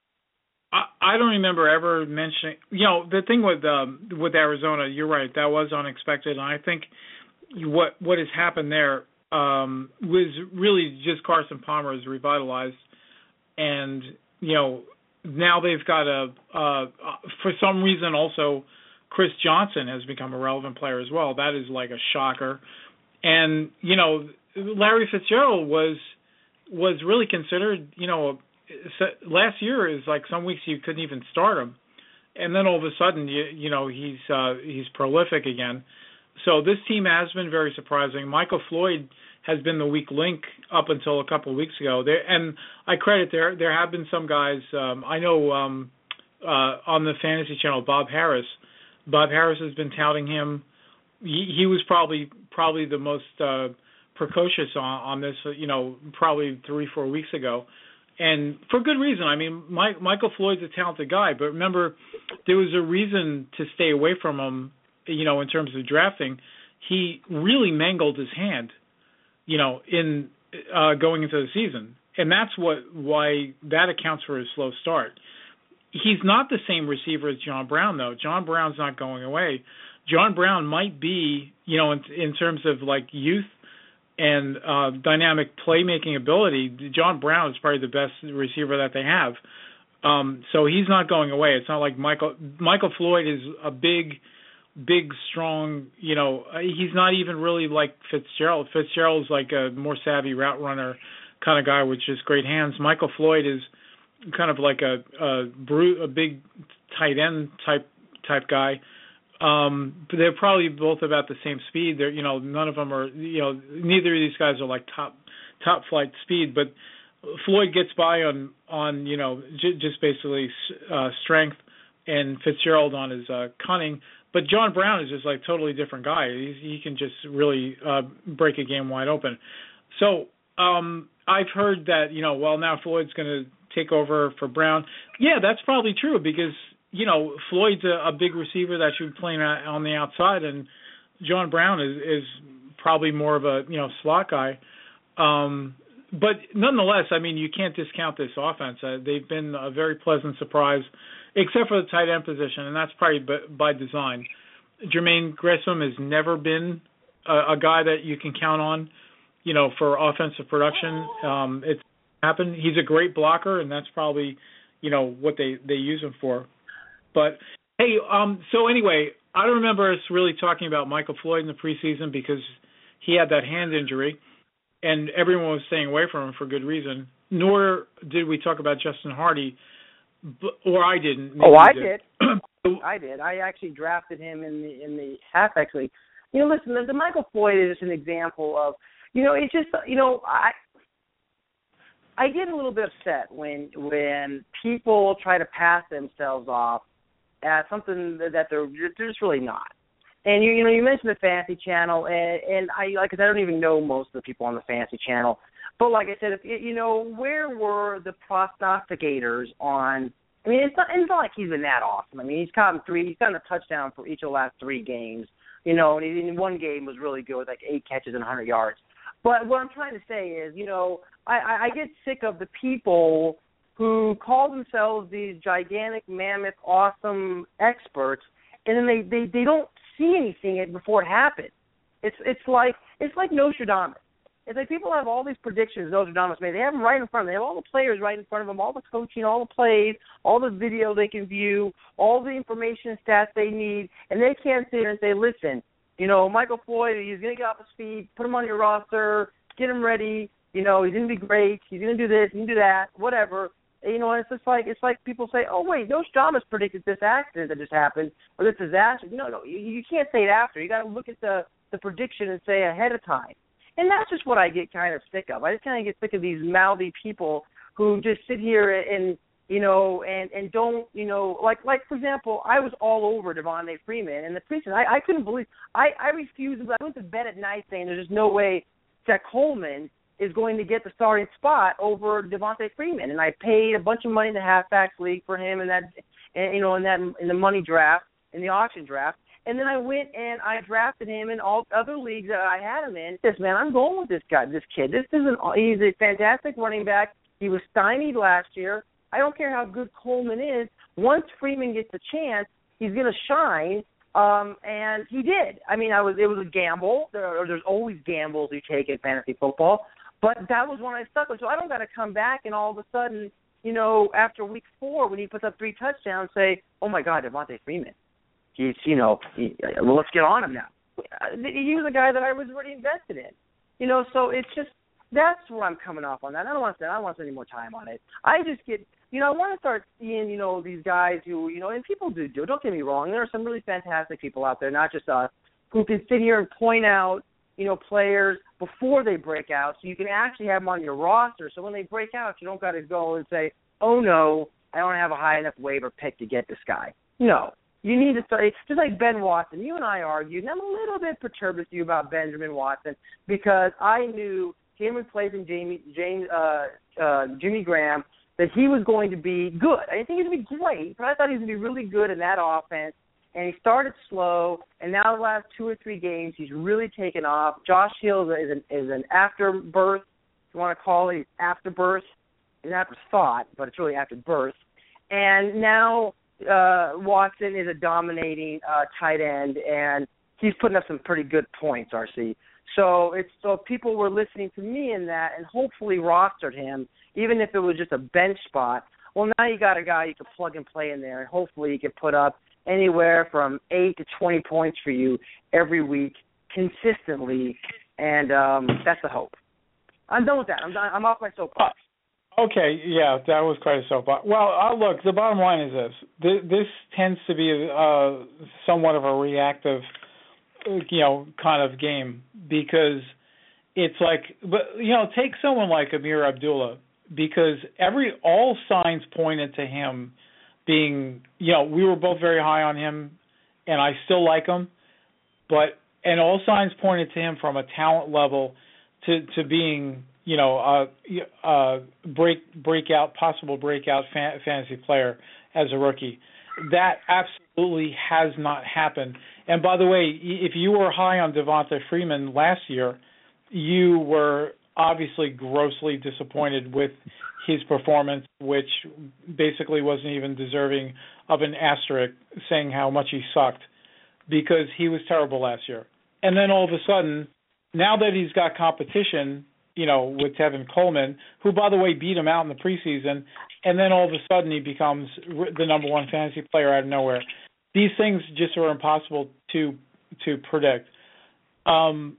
I, I don't remember ever mentioning. You know, the thing with um, with Arizona, you're right. That was unexpected, and I think what what has happened there um, was really just Carson Palmer is revitalized, and you know. Now they've got a, uh, for some reason also, Chris Johnson has become a relevant player as well. That is like a shocker. And, you know, Larry Fitzgerald was was really considered, you know, last year is like some weeks you couldn't even start him. And then all of a sudden, you, you know, he's uh, he's prolific again. So this team has been very surprising. Michael Floyd has been the weak link up until a couple of weeks ago. There, and I credit there. There have been some guys. Um, I know um, uh, on the Fantasy Channel, Bob Harris. Bob Harris has been touting him. He, he was probably probably the most uh, precocious on, on this. You know, probably three four weeks ago, and for good reason. I mean, Mike, Michael Floyd's a talented guy, but remember, there was a reason to stay away from him. You know, in terms of drafting, he really mangled his hand. You know, in uh, going into the season, and that's what why that accounts for his slow start. He's not the same receiver as John Brown, though. John Brown's not going away. John Brown might be, you know, in, in terms of like youth and uh, dynamic playmaking ability, John Brown is probably the best receiver that they have. Um, so he's not going away. It's not like Michael Michael Floyd is a big. big, strong, you know, he's not even really like Fitzgerald. Fitzgerald's like a more savvy route runner kind of guy with just great hands. Michael Floyd is kind of like a a, brute, a big tight end type type guy. Um, but they're probably both about the same speed. They're, you know, none of them are, you know, neither of these guys are like top top flight speed. But Floyd gets by on on you know j- just basically uh, strength, and Fitzgerald on his uh, cunning. But John Brown is just like totally different guy. He's, he can just really uh, break a game wide open. So um, I've heard that, you know, well, now Floyd's going to take over for Brown. Yeah, that's probably true because, you know, Floyd's a, a big receiver that should be playing on the outside, and John Brown is, is probably more of a, you know, slot guy. Um, but nonetheless, I mean, you can't discount this offense. Uh, they've been a very pleasant surprise, except for the tight end position, and that's probably by design. Jermaine Gresham has never been a, a guy that you can count on, you know, for offensive production. Um, it's happened. He's a great blocker, and that's probably, you know, what they, they use him for. But, hey, um, so anyway, I don't remember us really talking about Michael Floyd in the preseason because he had that hand injury, and everyone was staying away from him for good reason. Nor did we talk about Justin Hardy, but, or I didn't. Oh, I did. did. I did. I actually drafted him in the in the halfback league. You know, listen, the, the Michael Floyd is just an example of, you know, it's just, you know, I I get a little bit upset when when people try to pass themselves off as something that they're they're just really not. And you you know you mentioned the Fantasy Channel, and and I like I don't even know most of the people on the Fantasy Channel, But like I said, if you know, where were the prognosticators on? I mean, it's not, it's not like he's been that awesome. I mean, he's gotten three, he's gotten a touchdown for each of the last three games. You know, and in one game was really good with like eight catches and one hundred yards. But what I'm trying to say is, you know, I, I get sick of the people who call themselves these gigantic, mammoth, awesome experts, and then they, they, they don't see anything before it happens. It's it's like it's like Nostradamus. It's like people have all these predictions Nostradamus made. They have them right in front of them. They have all the players right in front of them, all the coaching, all the plays, all the video they can view, all the information and stats they need, and they can't sit here and say, listen, you know, Michael Floyd, he's going to get off his feet, put him on your roster, get him ready, you know, he's going to be great, he's going to do this, he's going to do that, whatever. You know, and it's just like, it's like people say, oh, wait, Nostradamus predicted this accident that just happened or this disaster. No, no, you, you can't say it after. You got to look at the, the prediction and say ahead of time. And that's just what I get kind of sick of. I just kind of get sick of these mouthy people who just sit here and, you know, and, and don't, you know, like, like for example, I was all over Devontae Freeman and the preseason. I, I couldn't believe, I, I refused, I went to bed at night saying there's just no way that Coleman is going to get the starting spot over Devontae Freeman. And I paid a bunch of money in the halfbacks league for him and that, and, you know, in that, in the money draft, in the auction draft. And then I went and I drafted him in all other leagues that I had him in. This man, I'm going with this guy, this kid. This isn't. He's a fantastic running back. He was stymied last year. I don't care how good Coleman is. Once Freeman gets a chance, he's going to shine. Um, and he did. I mean, I was. It was a gamble. There, there's always gambles you take in fantasy football. But that was one I stuck with. So I don't got to come back and all of a sudden, you know, after week four when he puts up three touchdowns, say, oh my God, Devontae Freeman. He's, you know, he, well, let's get on him now. He was a guy that I was already invested in, you know. So it's just that's where I'm coming off on that. I don't want to. I don't want to spend any more time on it. I just get, you know, I want to start seeing, you know, these guys who, you know, and people do do. Don't get me wrong. There are some really fantastic people out there, not just us, who can sit here and point out, you know, players before they break out, so you can actually have them on your roster. So when they break out, you don't got to go and say, oh no, I don't have a high enough waiver pick to get this guy. No. You need to start, just like Ben Watson. You and I argued, and I'm a little bit perturbed with you about Benjamin Watson because I knew him replacing Jamie, James, uh, uh, Jimmy Graham, that he was going to be good. I didn't think he was going to be great, but I thought he was going to be really good in that offense. And he started slow, and now the last two or three games, he's really taken off. Josh Hill is an, is an afterbirth, if you want to call it, afterbirth. It's afterthought, but it's really after birth. And now Uh, Watson is a dominating uh, tight end, and he's putting up some pretty good points, R C. So it's so people were listening to me in that and hopefully rostered him, even if it was just a bench spot. Well, now you got a guy you can plug and play in there, and hopefully he can put up anywhere from eight to twenty points for you every week consistently, and um, that's the hope. I'm done with that. I'm done. I'm off my soapbox. Okay, yeah, that was quite a soapbox. Well, uh, look, the bottom line is this. This, this tends to be uh, somewhat of a reactive, you know, kind of game because it's like, but you know, take someone like Amir Abdullah because every, all signs pointed to him being, you know, we were both very high on him and I still like him, but, and all signs pointed to him from a talent level to, to being, you know, uh, uh, break breakout, possible breakout fan, fantasy player as a rookie. That absolutely has not happened. And by the way, if you were high on Devonta Freeman last year, you were obviously grossly disappointed with his performance, which basically wasn't even deserving of an asterisk saying how much he sucked because he was terrible last year. And then all of a sudden, now that he's got competition, you know, with Tevin Coleman, who, by the way, beat him out in the preseason, and then all of a sudden he becomes the number one fantasy player out of nowhere. These things just are impossible to to predict. Um,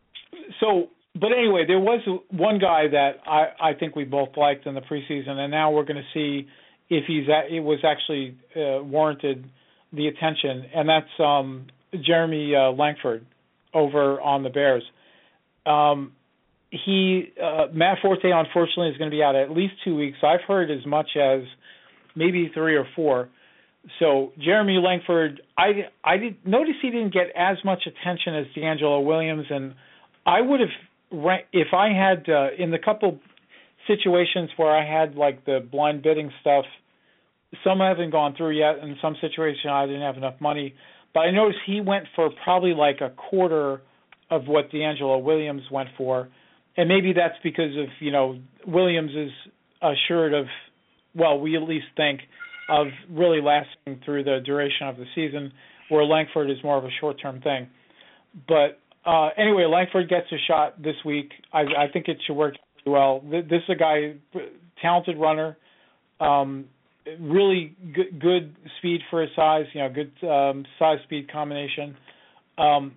so, but anyway, there was one guy that I, I think we both liked in the preseason, and now we're going to see if he's at, it was actually uh, warranted the attention, and that's um, Jeremy uh, Langford over on the Bears. Um, He uh, Matt Forte, unfortunately, is going to be out at least two weeks. I've heard as much as maybe three or four. So Jeremy Langford, I I did notice he didn't get as much attention as D'Angelo Williams, and I would have if I had uh, in the couple situations where I had like the blind bidding stuff, some haven't gone through yet. In some situations, I didn't have enough money, but I noticed he went for probably like a quarter of what D'Angelo Williams went for, and maybe that's because of you know Williams is assured of, well, we at least think of really lasting through the duration of the season, where Langford is more of a short-term thing. But uh, anyway, Langford gets a shot this week. I, I think it should work really well. This is a guy, talented runner, um, really good, good speed for his size, you know, good um, size-speed combination. Um,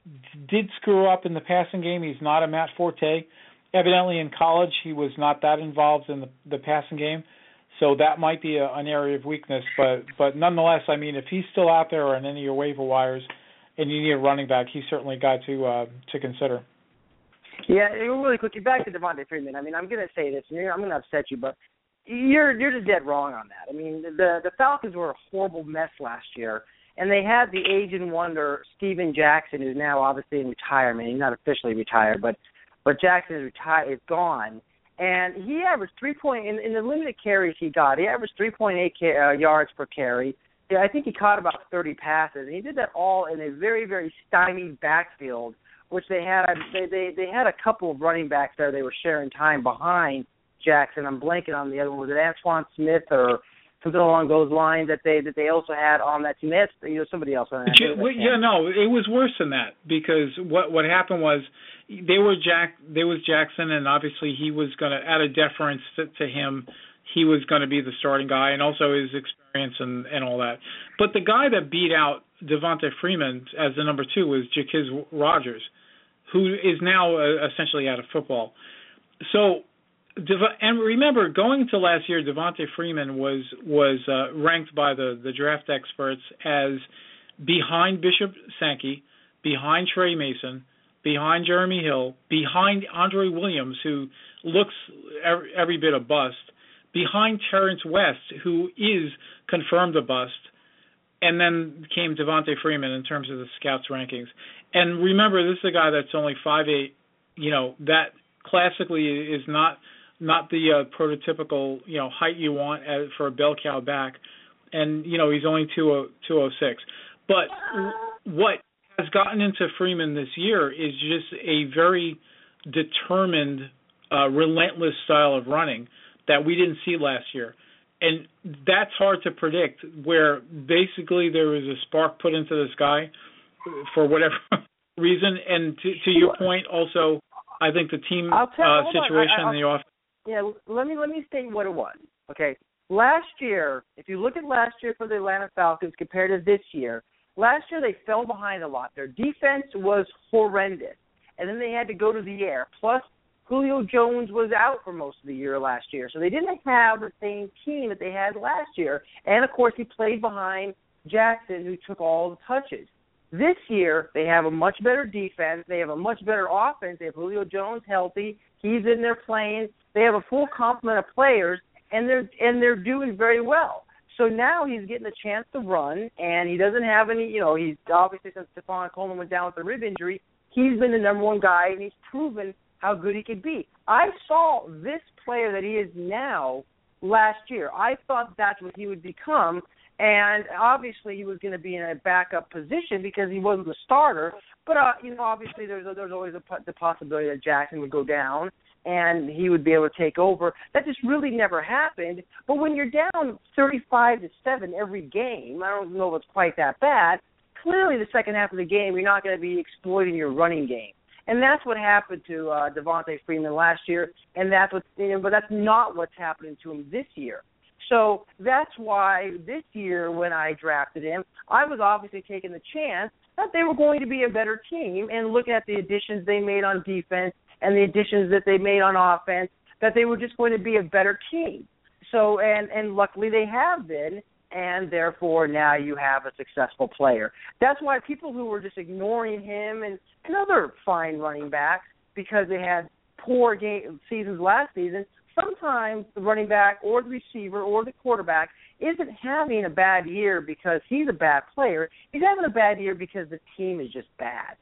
did screw up in the passing game. He's not a Matt Forte. Evidently in college he was not that involved in the, the passing game. So that might be a, an area of weakness, but but nonetheless, I mean, if he's still out there or on any of your waiver wires, and you need a running back, he's certainly a guy to uh, to consider. Yeah, really quickly back to Devontae Freeman. I mean, I'm going to say this, and I'm going to upset you, but you're you're just dead wrong on that. I mean, the the Falcons were a horrible mess last year, and they had the aging wonder Steven Jackson, who's now obviously in retirement. He's not officially retired, but but Jackson is retired, is gone. And he averaged three point in, in the limited carries he got. He averaged three point eight uh, yards per carry. Yeah, I think he caught about thirty passes, and he did that all in a very, very stymied backfield, which they had. They they, they had a couple of running backs there. They were sharing time behind Jackson. I'm blanking on the other one. Was it Antoine Smith or something along those lines that they that they also had on that team? That's you know somebody else on that. Yeah, yeah, no, it was worse than that because what what happened was. They were Jack. There was Jackson, and obviously he was going to, out of deference to, to him, he was going to be the starting guy, and also his experience and, and all that. But the guy that beat out Devontae Freeman as the number two was Jaquiz Rogers, who is now uh, essentially out of football. So, and remember, going into last year, Devontae Freeman was was uh, ranked by the, the draft experts as behind Bishop Sankey, behind Trey Mason, behind Jeremy Hill, behind Andre Williams, who looks every, every bit a bust, behind Terrence West, who is confirmed a bust, and then came Devontae Freeman in terms of the scouts' rankings. And remember, this is a guy that's only five eight. You know, that classically is not not the uh, prototypical you know height you want as, for a bell cow back. And you know, he's only two oh six. But what has gotten into Freeman this year is just a very determined, uh, relentless style of running that we didn't see last year. And that's hard to predict, where basically there was a spark put into this guy for whatever reason. And to, to your point, also, I think the team uh, situation in the offense. Yeah, let me, let me state what it was. Okay, last year, if you look at last year for the Atlanta Falcons compared to this year, last year they fell behind a lot. Their defense was horrendous, and then they had to go to the air. Plus, Julio Jones was out for most of the year last year, so they didn't have the same team that they had last year. And, of course, he played behind Jackson, who took all the touches. This year, they have a much better defense. They have a much better offense. They have Julio Jones healthy. He's in there playing. They have a full complement of players, and they're and they're doing very well. So now he's getting a chance to run, and he doesn't have any, you know, he's obviously since Stephon Coleman went down with a rib injury, he's been the number one guy, and he's proven how good he could be. I saw this player that he is now last year. I thought that's what he would become, and obviously he was going to be in a backup position because he wasn't the starter. But, uh, you know, obviously there's, there's always a, the possibility that Jackson would go down and he would be able to take over. That just really never happened. But when you're down thirty-five to seven every game, I don't know if it's quite that bad, clearly the second half of the game you're not going to be exploiting your running game. And that's what happened to uh, Devontae Freeman last year, and that's what, you know, but that's not what's happening to him this year. So that's why this year when I drafted him, I was obviously taking the chance that they were going to be a better team and look at the additions they made on defense and the additions that they made on offense, that they were just going to be a better team. So, and, and luckily they have been, and therefore now you have a successful player. That's why people who were just ignoring him and, and other fine running backs because they had poor game seasons last season, sometimes the running back or the receiver or the quarterback isn't having a bad year because he's a bad player. He's having a bad year because the team is just bad.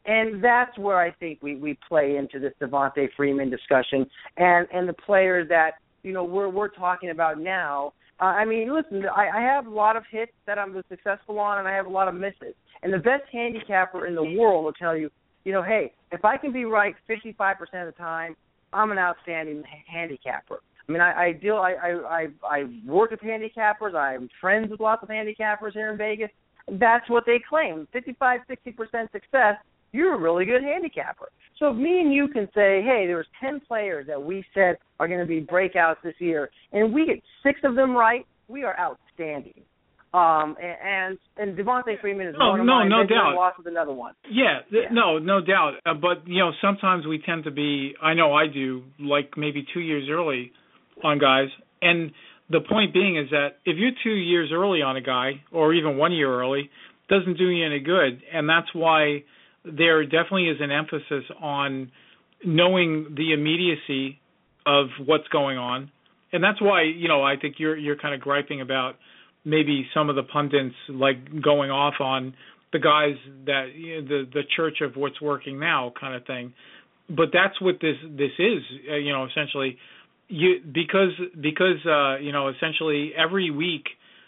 And that's where I think we, we play into this Devontae Freeman discussion and, and the players that, you know, we're we're talking about now. Uh, I mean, listen, I, I have a lot of hits that I'm successful on, and I have a lot of misses. And the best handicapper in the world will tell you, you know, hey, if I can be right fifty-five percent of the time, I'm an outstanding handicapper. I mean, I, I deal, I, I, I, I work with handicappers. I'm friends with lots of handicappers here in Vegas. That's what they claim. fifty-five, sixty percent success, you're a really good handicapper. So if me and you can say, hey, there was ten players that we said are going to be breakouts this year, and we get six of them right, we are outstanding. Um, and and Devontae Freeman is no, one of no, mine. no Benjamin doubt. Ross is another one. Yeah, th- yeah, no, no doubt. Uh, but, you know, sometimes we tend to be, I know I do, like maybe two years early on guys. And the point being is that if you're two years early on a guy, or even one year early, doesn't do you any good. And that's why there definitely is an emphasis on knowing the immediacy of what's going on. And that's why, you know, I think you're you're kind of griping about maybe some of the pundits like going off on the guys that, you know, the the church of what's working now kind of thing. But that's what this this is, uh, you know, essentially. You because because uh, you know, essentially every week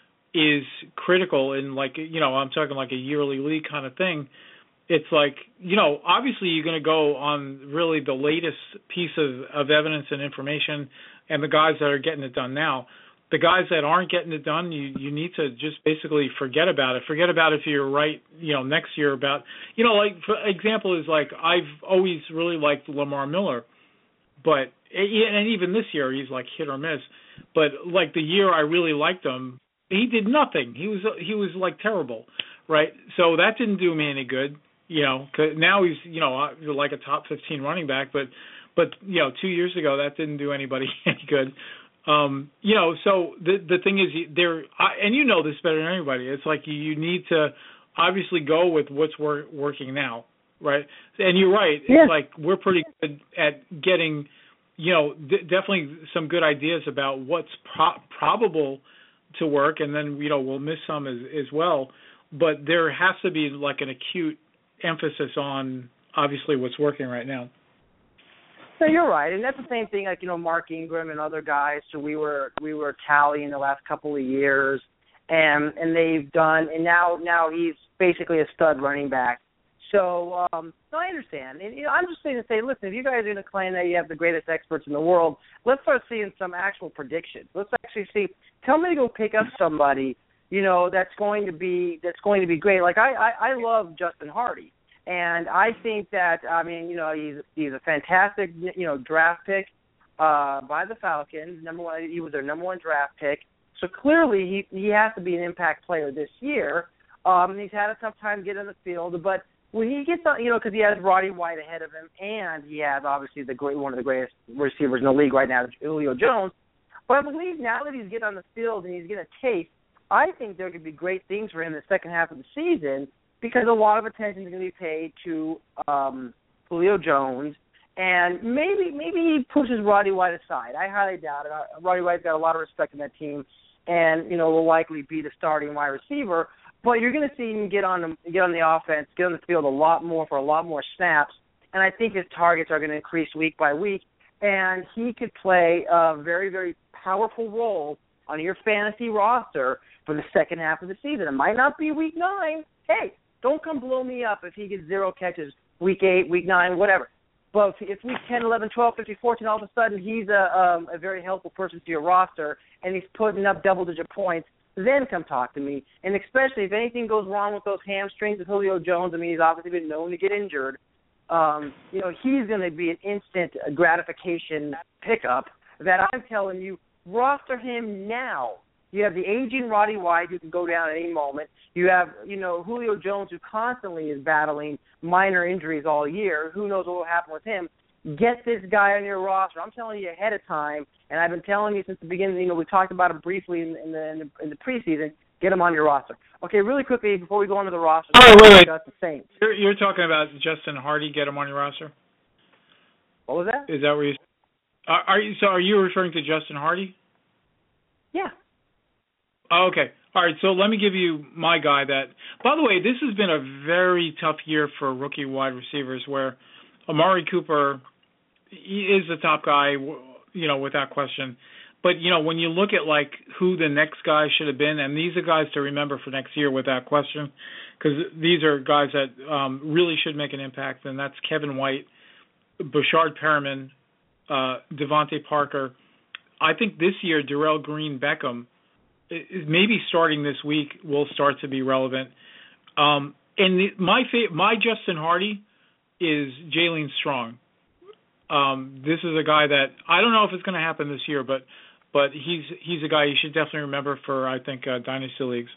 is critical in, like, you know, I'm talking like a yearly league kind of thing. It's like, you know, obviously you're going to go on really the latest piece of, of evidence and information and the guys that are getting it done now. The guys that aren't getting it done, you, you need to just basically forget about it. Forget about if you're right, you know, next year about, you know, like, for example is like I've always really liked Lamar Miller, but, and even this year he's like hit or miss, but like the year I really liked him, he did nothing. He was, he was like terrible, right? So that didn't do me any good. You know, 'cause now he's, you know, like a top fifteen running back, but, but you know, two years ago that didn't do anybody any good. Um, you know, so the the thing is, there, and you know this better than anybody. It's like you, you need to obviously go with what's wor- working now, right? And you're right. Yeah. It's like we're pretty good at getting, you know, d- definitely some good ideas about what's pro- probable to work, and then, you know, we'll miss some as, as well. But there has to be like an acute emphasis on obviously what's working right now. So you're right, and that's the same thing. Like, you know, Mark Ingram and other guys. So we were we were tallying the last couple of years, and and they've done, and now now he's basically a stud running back. So um, so I understand. And, you know, I'm just saying to say, listen, if you guys are going to claim that you have the greatest experts in the world, let's start seeing some actual predictions. Let's actually see. Tell me to go pick up somebody, you know, that's going to be that's going to be great. Like I I, I love Justin Hardy. And I think that, I mean, you know, he's he's a fantastic, you know, draft pick uh, by the Falcons. Number one, he was their number one draft pick. So clearly, he he has to be an impact player this year. Um, he's had a tough time getting on the field, but when he gets on, you know, because he has Roddy White ahead of him, and he has obviously the great one of the greatest receivers in the league right now, Julio Jones. But I believe now that he's getting on the field and he's getting a taste, I think there could be great things for him in the second half of the season, because a lot of attention is going to be paid to um, Julio Jones, and maybe maybe he pushes Roddy White aside. I highly doubt it. Uh, Roddy White's got a lot of respect in that team, and, you know, will likely be the starting wide receiver. But you're going to see him get on the, get on the offense, get on the field a lot more for a lot more snaps, and I think his targets are going to increase week by week, and he could play a very, very powerful role on your fantasy roster for the second half of the season. It might not be week nine. Hey, don't come blow me up if he gets zero catches week eight, week nine, whatever. But if week ten, eleven, twelve, thirteen, fourteen, all of a sudden he's a, um, a very helpful person to your roster and he's putting up double-digit points, then come talk to me. And especially if anything goes wrong with those hamstrings of Julio Jones, I mean, he's obviously been known to get injured, um, you know, he's going to be an instant gratification pickup that I'm telling you, roster him now. You have the aging Roddy White who can go down at any moment. You have, you know, Julio Jones who constantly is battling minor injuries all year. Who knows what will happen with him? Get this guy on your roster. I'm telling you ahead of time, and I've been telling you since the beginning. You know, we talked about him briefly in, in, the, in, the, in the preseason. Get him on your roster. Okay, really quickly before we go into the roster. Oh, wait, wait. The Saints. You're, you're talking about Justin Hardy. Get him on your roster. What was that? Is that where you? Are, are you? So are you referring to Justin Hardy? Yeah. Okay. All right, so let me give you my guy that, by the way, this has been a very tough year for rookie wide receivers where Amari Cooper he is the top guy, you know, without question. But, you know, when you look at, like, who the next guy should have been, and these are guys to remember for next year without question, because these are guys that um, really should make an impact, and that's Kevin White, Bashard Perriman, uh, Devontae Parker. I think this year, Darrell Green Beckham, maybe starting this week, will start to be relevant. Um, and the, my fa- my Justin Hardy is Jalen Strong. Um, this is a guy that I don't know if it's going to happen this year, but but he's he's a guy you should definitely remember for I think uh, dynasty leagues.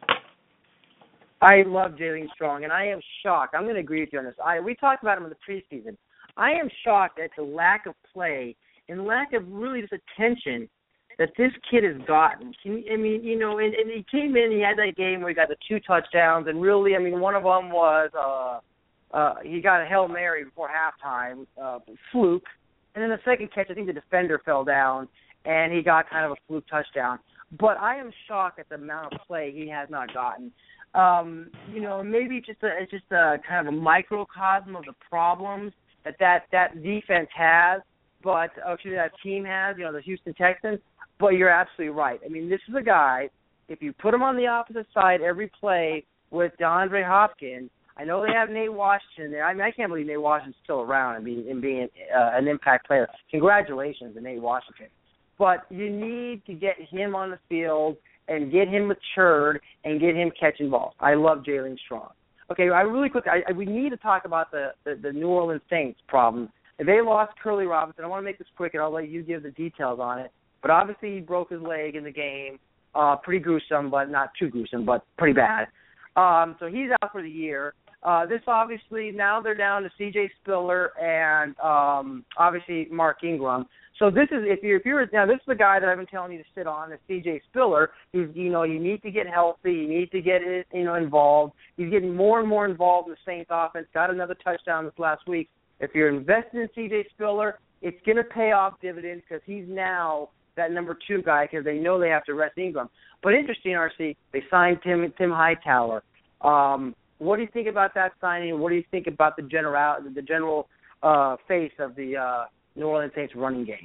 I love Jalen Strong, and I am shocked. I'm going to agree with you on this. I we talked about him in the preseason. I am shocked at the lack of play and lack of really just attention that this kid has gotten. I mean, you know, and, and he came in, he had that game where he got the two touchdowns, and really, I mean, one of them was uh, uh, he got a Hail Mary before halftime, uh, fluke, and then the second catch, I think the defender fell down, and he got kind of a fluke touchdown. But I am shocked at the amount of play he has not gotten. Um, you know, maybe it's just a, it's just a kind of a microcosm of the problems that that, that defense has, but actually that team has, you know, the Houston Texans. But you're absolutely right. I mean, this is a guy, if you put him on the opposite side every play with DeAndre Hopkins, I know they have Nate Washington there. I mean, I can't believe Nate Washington's still around and being, and being uh, an impact player. Congratulations to Nate Washington. But you need to get him on the field and get him matured and get him catching balls. I love Jalen Strong. Okay, I really quick, I, I, we need to talk about the, the, the New Orleans Saints problem. They lost Curly Robinson. I want to make this quick, and I'll let you give the details on it. But obviously he broke his leg in the game. Uh, pretty gruesome, but not too gruesome, but pretty bad. Um, so he's out for the year. Uh, this obviously, now they're down to C J Spiller and um, obviously Mark Ingram. So this is, if you're, if you're, now this is the guy that I've been telling you to sit on, is C J Spiller. He's, you know, you need to get healthy. You need to get it, you know, involved. He's getting more and more involved in the Saints offense. Got another touchdown this last week. If you're invested in C J Spiller, it's going to pay off dividends because he's now that number two guy because they know they have to rest Ingram. But interesting, R C, they signed Tim Tim Hightower. Um, what do you think about that signing? What do you think about the general the general uh, face of the uh, New Orleans Saints running game?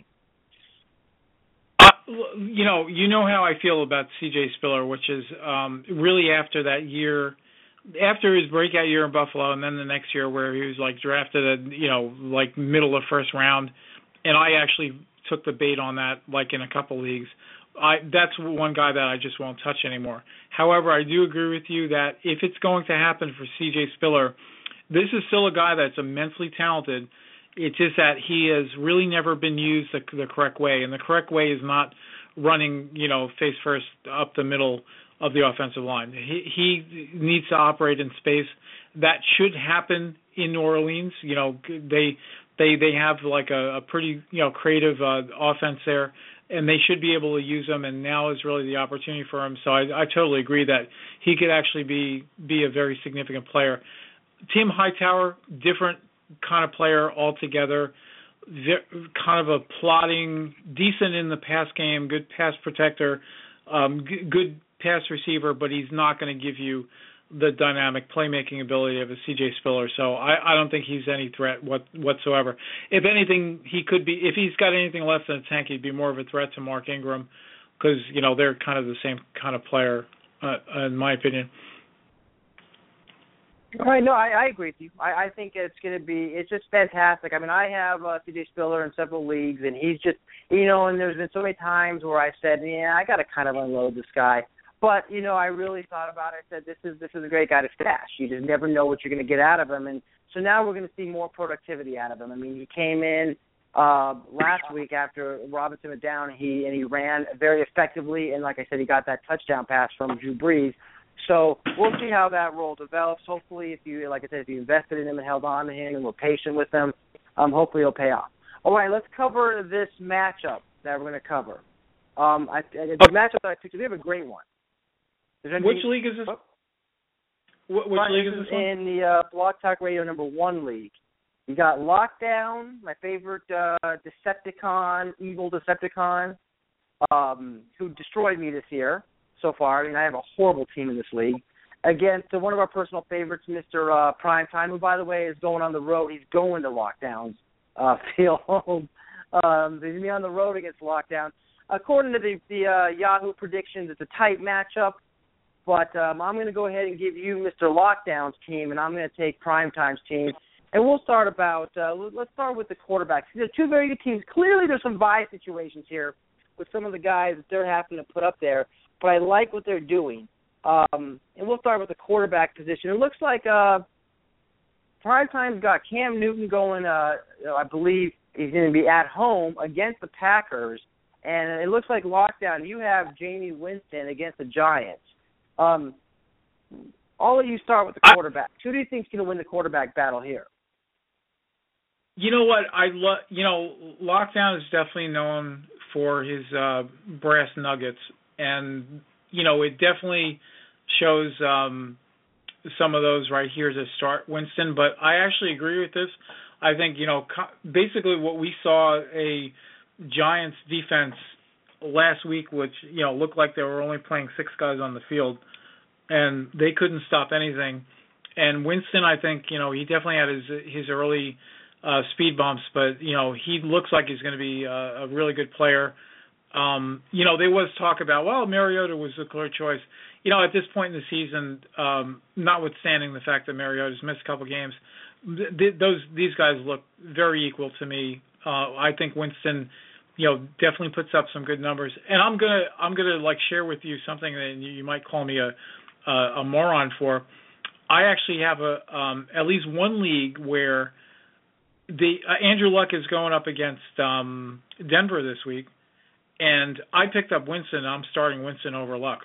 Uh, you know, you know how I feel about C J Spiller, which is um, really after that year, after his breakout year in Buffalo, and then the next year where he was like drafted, at, you know, like middle of first round, and I actually took the bait on that, like in a couple leagues. I that's one guy that I just won't touch anymore. However, I do agree with you that if it's going to happen for C J Spiller, this is still a guy that's immensely talented. It's just that he has really never been used the, the correct way, and the correct way is not running, you know, face first up the middle of the offensive line. He, he needs to operate in space. That should happen in New Orleans. You know, they they they have like a, a pretty, you know, creative uh, offense there, and they should be able to use them. And now is really the opportunity for him. So I, I totally agree that he could actually be be a very significant player. Tim Hightower, different kind of player altogether. Kind of a plotting, decent in the pass game, good pass protector, um, g- good pass receiver, but he's not going to give you the dynamic playmaking ability of a C J Spiller. So I, I don't think he's any threat what, whatsoever. If anything, he could be. If he's got anything less than a tank, he'd be more of a threat to Mark Ingram because you know they're kind of the same kind of player, uh, in my opinion. All right, no, I, I agree with you. I, I think it's going to be, it's just fantastic. I mean, I have uh, C J Spiller in several leagues, and he's just, you know, and there's been so many times where I said, yeah, I got to kind of unload this guy. But, you know, I really thought about it. I said, this is this is a great guy to stash. You just never know what you're going to get out of him. And so now we're going to see more productivity out of him. I mean, he came in uh, last week after Robinson went down, and he, and he ran very effectively. And like I said, he got that touchdown pass from Drew Brees. So we'll see how that role develops. Hopefully, if you, like I said, if you invested in him and held on to him and were patient with him, um, hopefully it'll pay off. All right, let's cover this matchup that we're going to cover. Um, I, the matchup that I picked, we have a great one. Which league is this? Oh. Which Right, league is this this one? In the uh, Blog Talk Radio number one league. You got Lockdown, my favorite uh, Decepticon, evil Decepticon, um, who destroyed me this year. so far. I mean, I have a horrible team in this league. Against one of our personal favorites, Mister Uh, Primetime, who, by the way, is going on the road. He's going to Lockdown's uh, field. um, he's going to be on the road against Lockdown. According to the, the uh, Yahoo predictions, it's a tight matchup. But um, I'm going to go ahead and give you Mister Lockdown's team, and I'm going to take Primetime's team. And we'll start about, uh, let's start with the quarterbacks. They're two very good teams. Clearly there's some bias situations here with some of the guys that they're having to put up there, but I like what they're doing. Um, and we'll start with the quarterback position. It looks like uh, Primetime's got Cam Newton going, uh, I believe he's going to be at home against the Packers. And it looks like Lockdown, you have Jameis Winston against the Giants. Um, I'll let you start with the quarterback. Who do you think is going to win the quarterback battle here? You know what? I love. You know, Lockdown is definitely known for his uh, brass nuggets, and you know, it definitely shows um, some of those right here to start Winston. But I actually agree with this. I think you know, co- basically what we saw a Giants defense last week, which you know looked like they were only playing six guys on the field, and they couldn't stop anything. And Winston, I think you know, he definitely had his his early Uh, speed bumps, but, you know, he looks like he's going to be a, a really good player. Um, you know, there was talk about, well, Mariota was the clear choice. You know, at this point in the season, um, notwithstanding the fact that Mariota's missed a couple games, th- those these guys look very equal to me. Uh, I think Winston, you know, definitely puts up some good numbers. And I'm gonna I'm gonna like share with you something that you might call me a a, a moron for. I actually have a um, at least one league where The uh, Andrew Luck is going up against um, Denver this week, and I picked up Winston. And I'm starting Winston over Luck.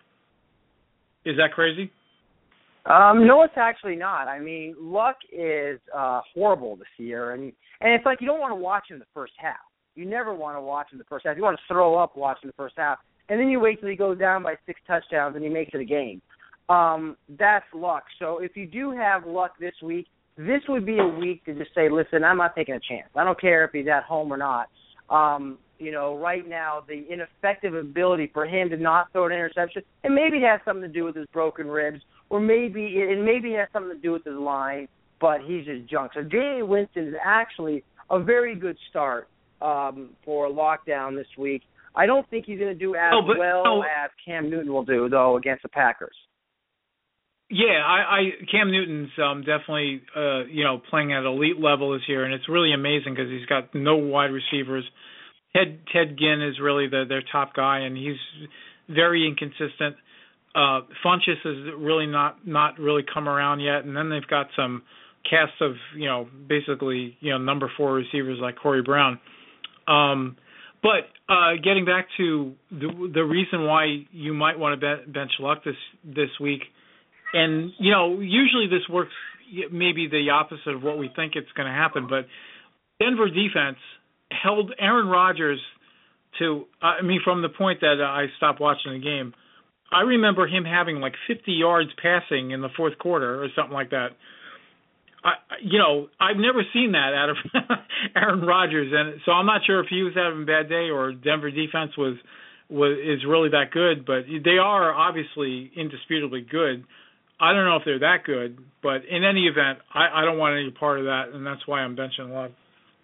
Is that crazy? Um, no, it's actually not. I mean, Luck is uh, horrible this year, and and it's like you don't want to watch him the first half. You never want to watch him the first half. You want to throw up watching the first half, and then you wait till he goes down by six touchdowns and he makes it a game. Um, that's Luck. So if you do have Luck this week, this would be a week to just say, listen, I'm not taking a chance. I don't care if he's at home or not. Um, you know, right now, the ineffective ability for him to not throw an interception, and maybe it has something to do with his broken ribs, or maybe it maybe it has something to do with his line, but he's just junk. So Jameis Winston is actually a very good start um, for Lockdown this week. I don't think he's going to do as oh, but, well oh. as Cam Newton will do, though, against the Packers. Yeah, I, I Cam Newton's um, definitely uh, you know playing at elite level this year, and it's really amazing because he's got no wide receivers. Ted Ted Ginn is really the, their top guy, and he's very inconsistent. Uh, Funchess has really not not really come around yet, and then they've got some cast of you know basically you know number four receivers like Corey Brown. Um, but uh, getting back to the the reason why you might want to bench Luck this this week. And, you know, usually this works maybe the opposite of what we think it's going to happen, but Denver defense held Aaron Rodgers to, I mean, from the point that I stopped watching the game, I remember him having like fifty yards passing in the fourth quarter or something like that. I, you know, I've never seen that out of Aaron Rodgers, and so I'm not sure if he was having a bad day or Denver defense was, was is really that good, but they are obviously indisputably good. I don't know if they're that good, but in any event, I, I don't want any part of that, and that's why I'm benching Luck.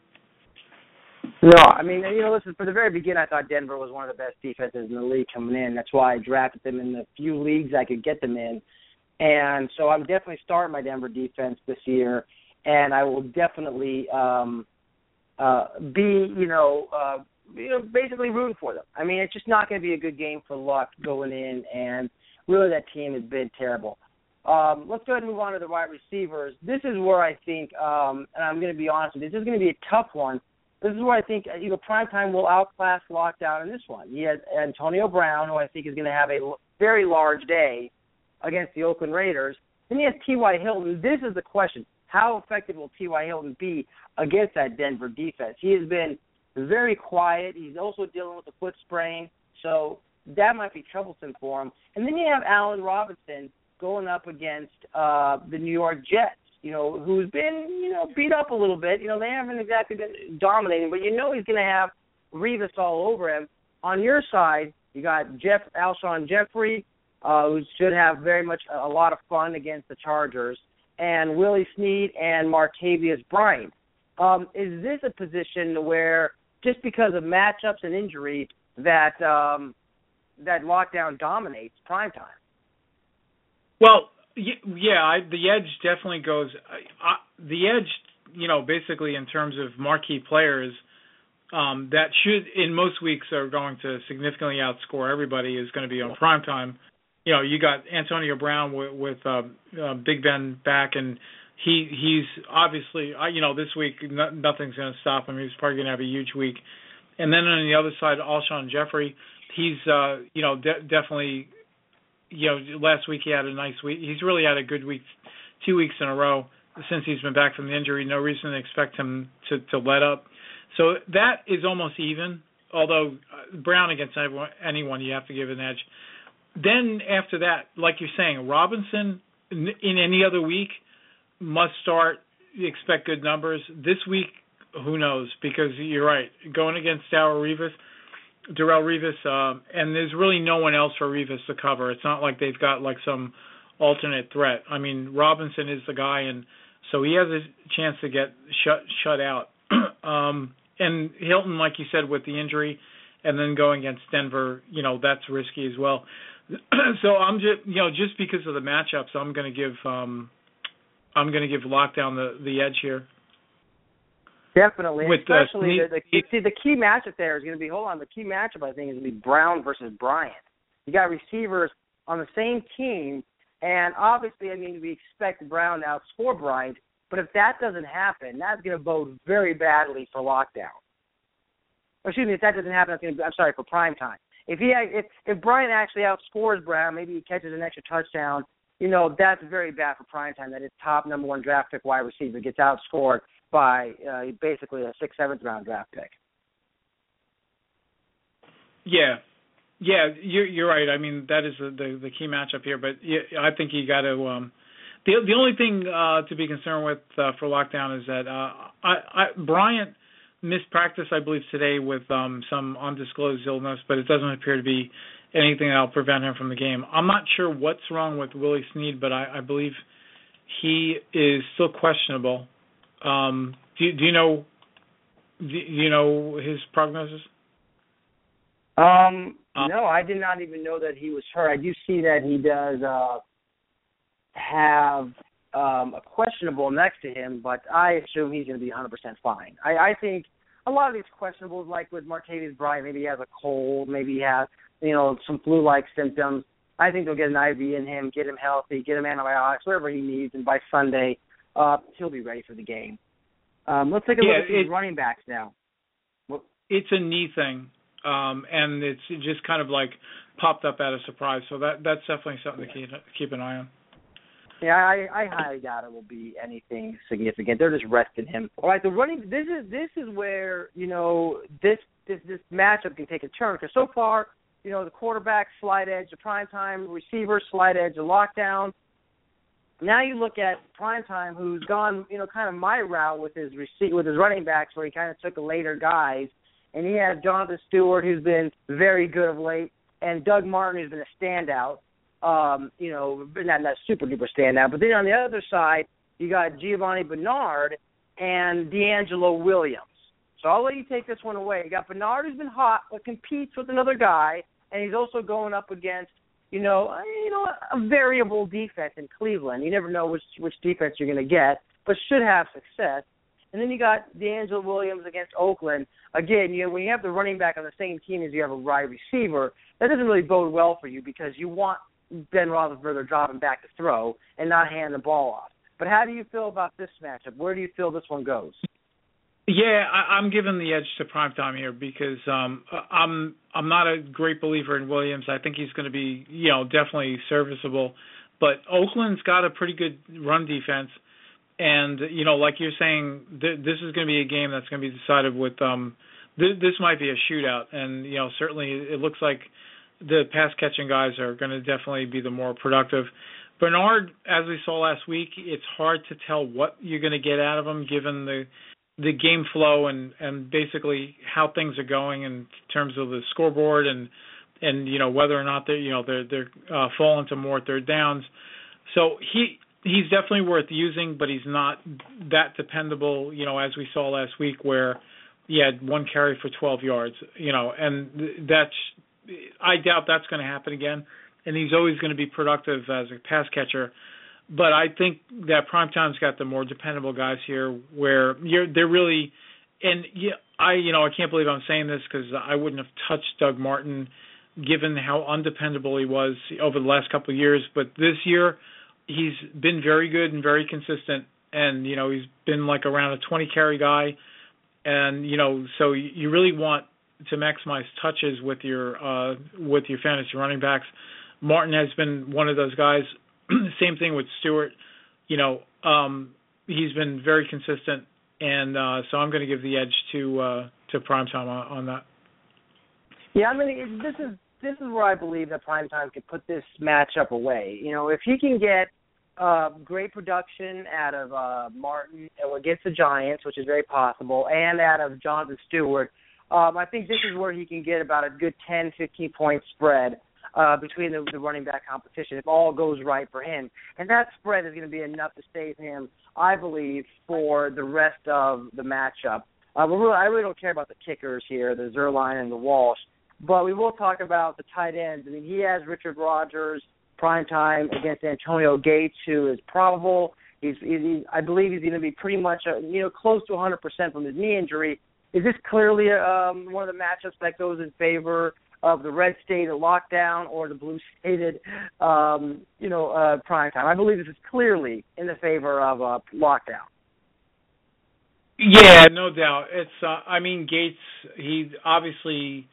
No, I mean, you know, listen, for the very beginning, I thought Denver was one of the best defenses in the league coming in. That's why I drafted them in the few leagues I could get them in. And so I'm definitely starting my Denver defense this year, and I will definitely um, uh, be, you know, uh, you know, basically rooting for them. I mean, it's just not going to be a good game for Luck going in, and really that team has been terrible. Um, let's go ahead and move on to the wide receivers. This is where I think, um, and I'm going to be honest with you, this is going to be a tough one. This is where I think, you know, Primetime will outclass Lockdown in this one. He has Antonio Brown, who I think is going to have a very large day against the Oakland Raiders. Then he has T Y. Hilton. This is the question. How effective will T Y. Hilton be against that Denver defense? He has been very quiet. He's also dealing with a foot sprain, so that might be troublesome for him. And then you have Allen Robinson going up against uh, the New York Jets, you know, who's been, you know, beat up a little bit. You know, they haven't exactly been dominating, but you know he's going to have Revis all over him. On your side, You got Jeff Alshon Jeffrey, uh, who should have very much a, a lot of fun against the Chargers, and Willie Snead and Martavius Bryant. Um, is this a position where, just because of matchups and injury, that um, that lockdown dominates primetime? Well, yeah, I, the edge definitely goes. I, I, the edge, you know, basically in terms of marquee players, um, that should, in most weeks, are going to significantly outscore everybody, is going to be on primetime. You know, you got Antonio Brown with, with uh, uh, Big Ben back, and he he's obviously, uh, you know, this week no, nothing's going to stop him. He's probably going to have a huge week. And then on the other side, Alshon Jeffrey, he's, uh, you know, de- definitely, you know, last week he had a nice week. He's really had a good week, two weeks in a row since he's been back from the injury. No reason to expect him to, to let up. So that is almost even, although Brown against anyone, anyone you have to give an edge. Then after that, like you're saying, Robinson in, in any other week must start, expect good numbers. This week, who knows? Because you're right, going against Darrelle Revis, Darrelle Revis, um, and there's really no one else for Revis to cover. It's not like they've got like some alternate threat. I mean, Robinson is the guy, and so he has a chance to get shut shut out. um, and Hilton, like you said, with the injury, and then going against Denver, you know, that's risky as well. So I'm just, you know, just because of the matchups, I'm going to give, um, I'm going to give lockdown the the edge here. Definitely, with, especially uh, the, the, see, the key matchup there is going to be, hold on, the key matchup I think is going to be Brown versus Bryant. You got receivers on the same team, and obviously, I mean, we expect Brown to outscore Bryant, but if that doesn't happen, that's going to bode very badly for lockdown. Or excuse me, if that doesn't happen, that's going to be, I'm sorry, for prime time. If he if if Bryant actually outscores Brown, maybe he catches an extra touchdown, you know, that's very bad for prime time, that his top number one draft pick wide receiver gets outscored by uh, basically a sixth, seventh round draft pick. Yeah, yeah, you're you're right. I mean, that is the the, the key matchup here. But yeah, I think you got to. Um, the the only thing uh, to be concerned with uh, for lockdown is that uh, I, I Bryant missed practice, I believe, today with um, some undisclosed illness, but it doesn't appear to be anything that will prevent him from the game. I'm not sure what's wrong with Willie Snead, but I, I believe he is still questionable. Um, do, do you know? Do you know his prognosis? Um, uh, no, I did not even know that he was hurt. I do see that he does uh, have um, a questionable next to him, but I assume he's going to be one hundred percent fine. I, I think a lot of these questionables, like with Martavius Bryant, maybe he has a cold, maybe he has, you know, some flu-like symptoms. I think they'll get an I V in him, get him healthy, get him antibiotics, whatever he needs, and by Sunday, uh, he'll be ready for the game. Um, let's take a yeah, look at these it, running backs now. It's a knee thing, um, and it's it just kind of like popped up out of surprise. So that that's definitely something to keep keep an eye on. Yeah, I, I highly doubt it will be anything significant. They're just resting him. All right, the running. This is this is where you know this this this matchup can take a turn, because so far, you know, the quarterback slight edge, the primetime receiver slight edge, the lockdown. Now you look at primetime, who's gone, you know, kind of my route with his rece- with his running backs, where he kind of took later guys, and he has Jonathan Stewart, who's been very good of late, and Doug Martin, who's been a standout. Um, you know, not not super duper standout. But then on the other side, you got Giovanni Bernard and D'Angelo Williams. So I'll let you take this one away. You got Bernard, who's been hot, but competes with another guy, and he's also going up against, you know, you know, a variable defense in Cleveland. You never know which which defense you're going to get, but should have success. And then you got D'Angelo Williams against Oakland. Again, you know, when you have the running back on the same team as you have a wide receiver, that doesn't really bode well for you, because you want Ben Roethlisberger dropping back to throw and not hand the ball off. But how do you feel about this matchup? Where do you feel this one goes? Yeah, I, I'm giving the edge to primetime here, because um, I'm I'm not a great believer in Williams. I think he's going to be, you know, definitely serviceable. But Oakland's got a pretty good run defense, and you know, like you're saying, th- this is going to be a game that's going to be decided with. Um, th- this might be a shootout, and you know, certainly it looks like the pass catching guys are going to definitely be the more productive. Bernard, as we saw last week, it's hard to tell what you're going to get out of him, given the the game flow and, and basically how things are going in terms of the scoreboard and and you know whether or not they you know they're they're uh, falling to more third downs. So he he's definitely worth using, but he's not that dependable. You know, as we saw last week, where he had one carry for twelve yards. You know, and that's I doubt that's going to happen again. And he's always going to be productive as a pass catcher. But I think that Primetime's got the more dependable guys here, where you're they're really, and yeah, I you know I can't believe I'm saying this because I wouldn't have touched Doug Martin, given how undependable he was over the last couple of years. But this year, he's been very good and very consistent, and you know he's been like around a twenty carry guy, and you know so you really want to maximize touches with your uh, with your fantasy running backs. Martin has been one of those guys. Same thing with Stewart. You know, um, he's been very consistent, and uh, so I'm going to give the edge to uh, to Primetime on, on that. Yeah, I mean, this is this is where I believe that Primetime can put this matchup away. You know, if he can get uh, great production out of uh, Martin against the Giants, which is very possible, and out of Jonathan Stewart, um, I think this is where he can get about a good ten, fifteen point spread Uh, between the, the running back competition, if all goes right for him. And that spread is going to be enough to save him, I believe, for the rest of the matchup. Uh, but really, I really don't care about the kickers here, the Zuerlein and the Walsh, but we will talk about the tight ends. I mean, he has Richard Rodgers, Primetime, against Antonio Gates, who is probable. He's, he's I believe he's going to be pretty much, uh, you know, close to one hundred percent from his knee injury. Is this clearly um, one of the matchups that goes in favor of the red stated lockdown or the blue stated, um, you know, uh, Primetime? I believe this is clearly in the favor of uh, lockdown. Yeah, no doubt. It's, uh, I mean, Gates, he obviously,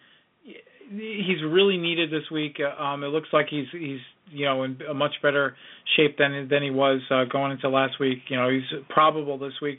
he's really needed this week. Um, it looks like he's, he's, you know, in a much better shape than than he was uh, going into last week. You know, he's probable this week.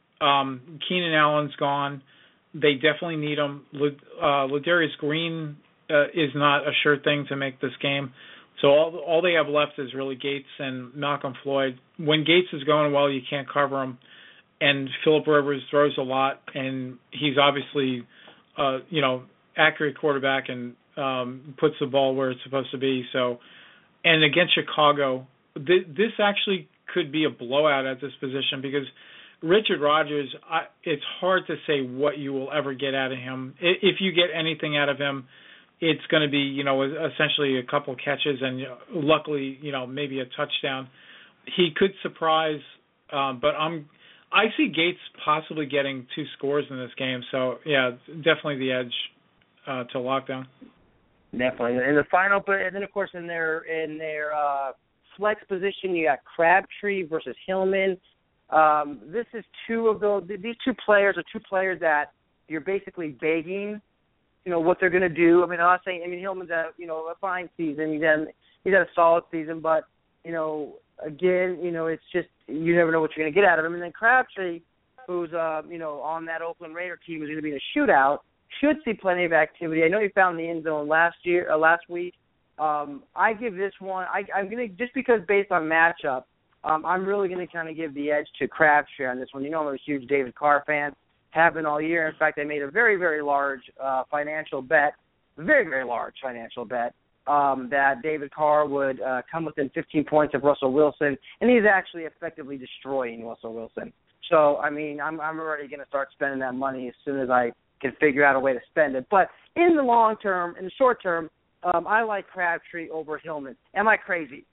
Um, Keenan Allen's gone. They definitely need him. Uh, Ladarius Green Uh, is not a sure thing to make this game. So all all they have left is really Gates and Malcolm Floyd. When Gates is going well, you can't cover him. And Phillip Rivers throws a lot, and he's obviously, uh, you know, accurate quarterback and um, puts the ball where it's supposed to be. So, and against Chicago, th- this actually could be a blowout at this position because Richard Rodgers, I, it's hard to say what you will ever get out of him. If you get anything out of him, it's going to be, you know, essentially a couple catches and, you know, luckily, you know, maybe a touchdown. He could surprise, um, but I'm, I see Gates possibly getting two scores in this game. So, yeah, definitely the edge uh, to lockdown. Definitely. In the final, but and then of course in their in their uh, flex position, you got Crabtree versus Hillman. Um, this is two of those. These two players are two players that you're basically begging. You know, what they're going to do. I mean, I'm not saying, I mean, Hillman's had, you know, a fine season. He's had, he's had a solid season, but, you know, again, you know, it's just, you never know what you're going to get out of him. And then Crabtree, who's, uh, you know, on that Oakland Raider team, is going to be in a shootout, should see plenty of activity. I know he found the end zone last year, uh, last week. Um, I give this one, I, I'm going to, just because based on matchup, um, I'm really going to kind of give the edge to Crabtree on this one. You know, I'm a huge David Carr fan. Have been all year. In fact, I made a very, very large uh, financial bet, very, very large financial bet, um, that David Carr would uh, come within fifteen points of Russell Wilson, and he's actually effectively destroying Russell Wilson. So, I mean, I'm, I'm already going to start spending that money as soon as I can figure out a way to spend it. But in the long term, in the short term, um, I like Crabtree over Hillman. Am I crazy?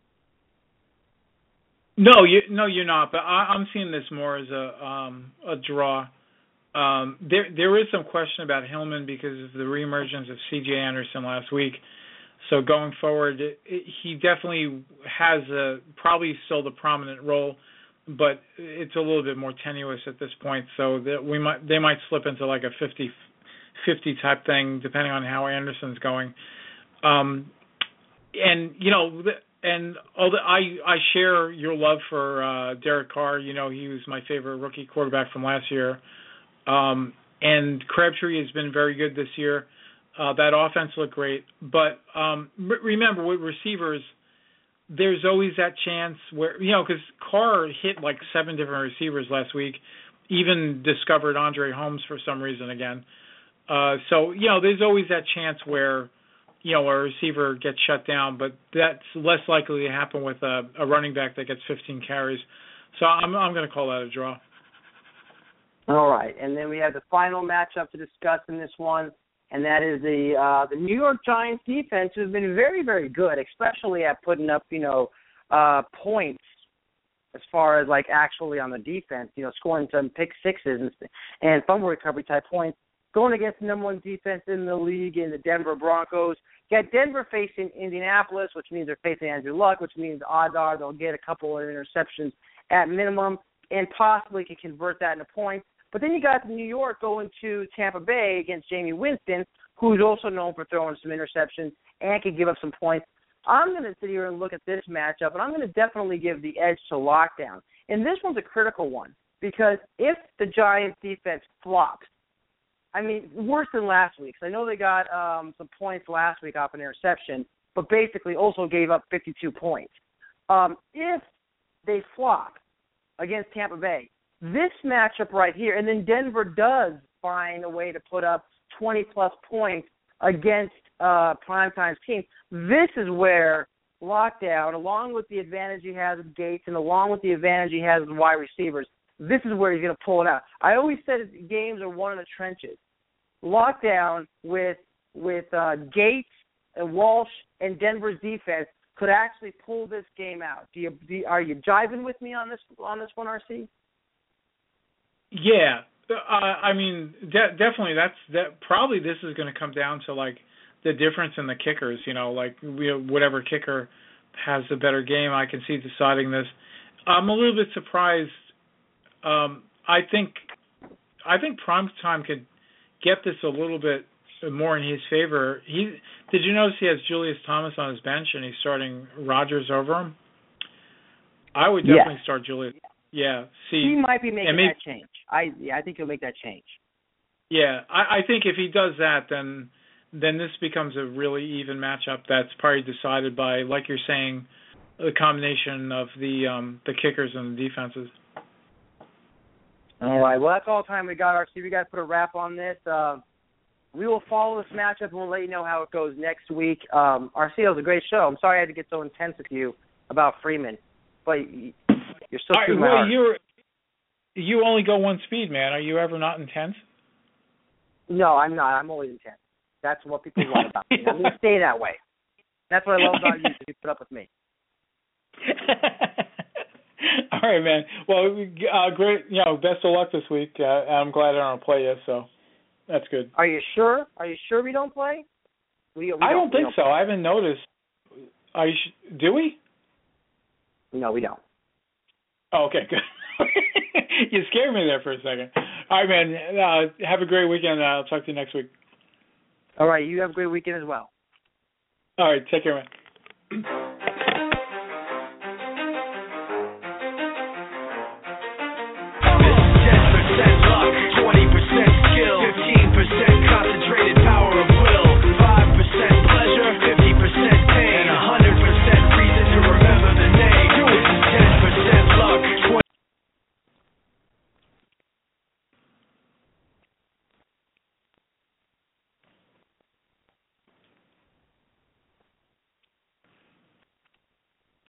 No, you, no, you're not. But I, I'm seeing this more as a um, a draw. Um, there there is some question about Hillman because of the reemergence of C J Anderson last week. So going forward, it, it, he definitely has a, probably still the prominent role, but it's a little bit more tenuous at this point. So that we might they might slip into like a fifty fifty type thing depending on how Anderson's going. Um, and you know, and although I I share your love for uh, Derek Carr, you know he was my favorite rookie quarterback from last year. Um, and Crabtree has been very good this year. Uh, that offense looked great. But um, r- remember, with receivers, there's always that chance where, you know, because Carr hit like seven different receivers last week, even discovered Andre Holmes for some reason again. Uh, so, you know, there's always that chance where you know, a receiver gets shut down, but that's less likely to happen with a, a running back that gets fifteen carries. So I'm I'm going to call that a draw. All right, and then we have the final matchup to discuss in this one, and that is the uh, the New York Giants defense, who's been very, very good, especially at putting up, you know, uh, points as far as like actually on the defense, you know, scoring some pick sixes and, and fumble recovery type points, going against the number one defense in the league in the Denver Broncos. Got Denver facing Indianapolis, which means they're facing Andrew Luck, which means odds are they'll get a couple of interceptions at minimum and possibly can convert that into points. But then you got New York going to Tampa Bay against Jameis Winston, who's also known for throwing some interceptions and can give up some points. I'm going to sit here and look at this matchup, and I'm going to definitely give the edge to Lockdown. And this one's a critical one because if the Giants' defense flops, I mean, worse than last week. So I know they got um, some points last week off an interception, but basically also gave up fifty-two points. Um, if they flop against Tampa Bay, this matchup right here, and then Denver does find a way to put up twenty-plus points against uh, primetime teams, this is where Lockdown, along with the advantage he has with Gates and along with the advantage he has with wide receivers, this is where he's going to pull it out. I always said games are won in the trenches. Lockdown with with uh, Gates and Walsh and Denver's defense could actually pull this game out. Do you, do you, are you jiving with me on this on this one, R C? Yeah, uh, I mean, de- definitely. That's that. Probably this is going to come down to like the difference in the kickers. You know, like we, whatever kicker has the better game, I can see deciding this. I'm a little bit surprised. Um, I think I think Primetime could get this a little bit more in his favor. He did you notice he has Julius Thomas on his bench and he's starting Rodgers over him? I would definitely yes. start Julius. Yeah, see, he might be making maybe, that change. I yeah, I think he'll make that change. Yeah, I, I think if he does that, then then this becomes a really even matchup. That's probably decided by, like you're saying, the combination of the um, the kickers and the defenses. All right. Well, that's all the time we got, R C. We got to put a wrap on this. Uh, we will follow this matchup, and we'll let you know how it goes next week. Um, R C, it was a great show. I'm sorry I had to get so intense with you about Freeman, but you're still right, too well, hard. you're you only go one speed, man. Are you ever not intense? No, I'm not. I'm always intense. That's what people want about me. I'm going to stay that way. That's what I love about you, because you put up with me. All right, man. Well, uh, great. You know, best of luck this week. Uh, I'm glad I don't play you, so that's good. Are you sure? Are you sure we don't play? We, we I don't, don't think don't so. play. I haven't noticed. Are you sh- do we? No, we don't. Oh, okay, good. You scared me there for a second. All right, man. Uh, have a great weekend. Uh, I'll talk to you next week. All right. You have a great weekend as well. All right. Take care, man.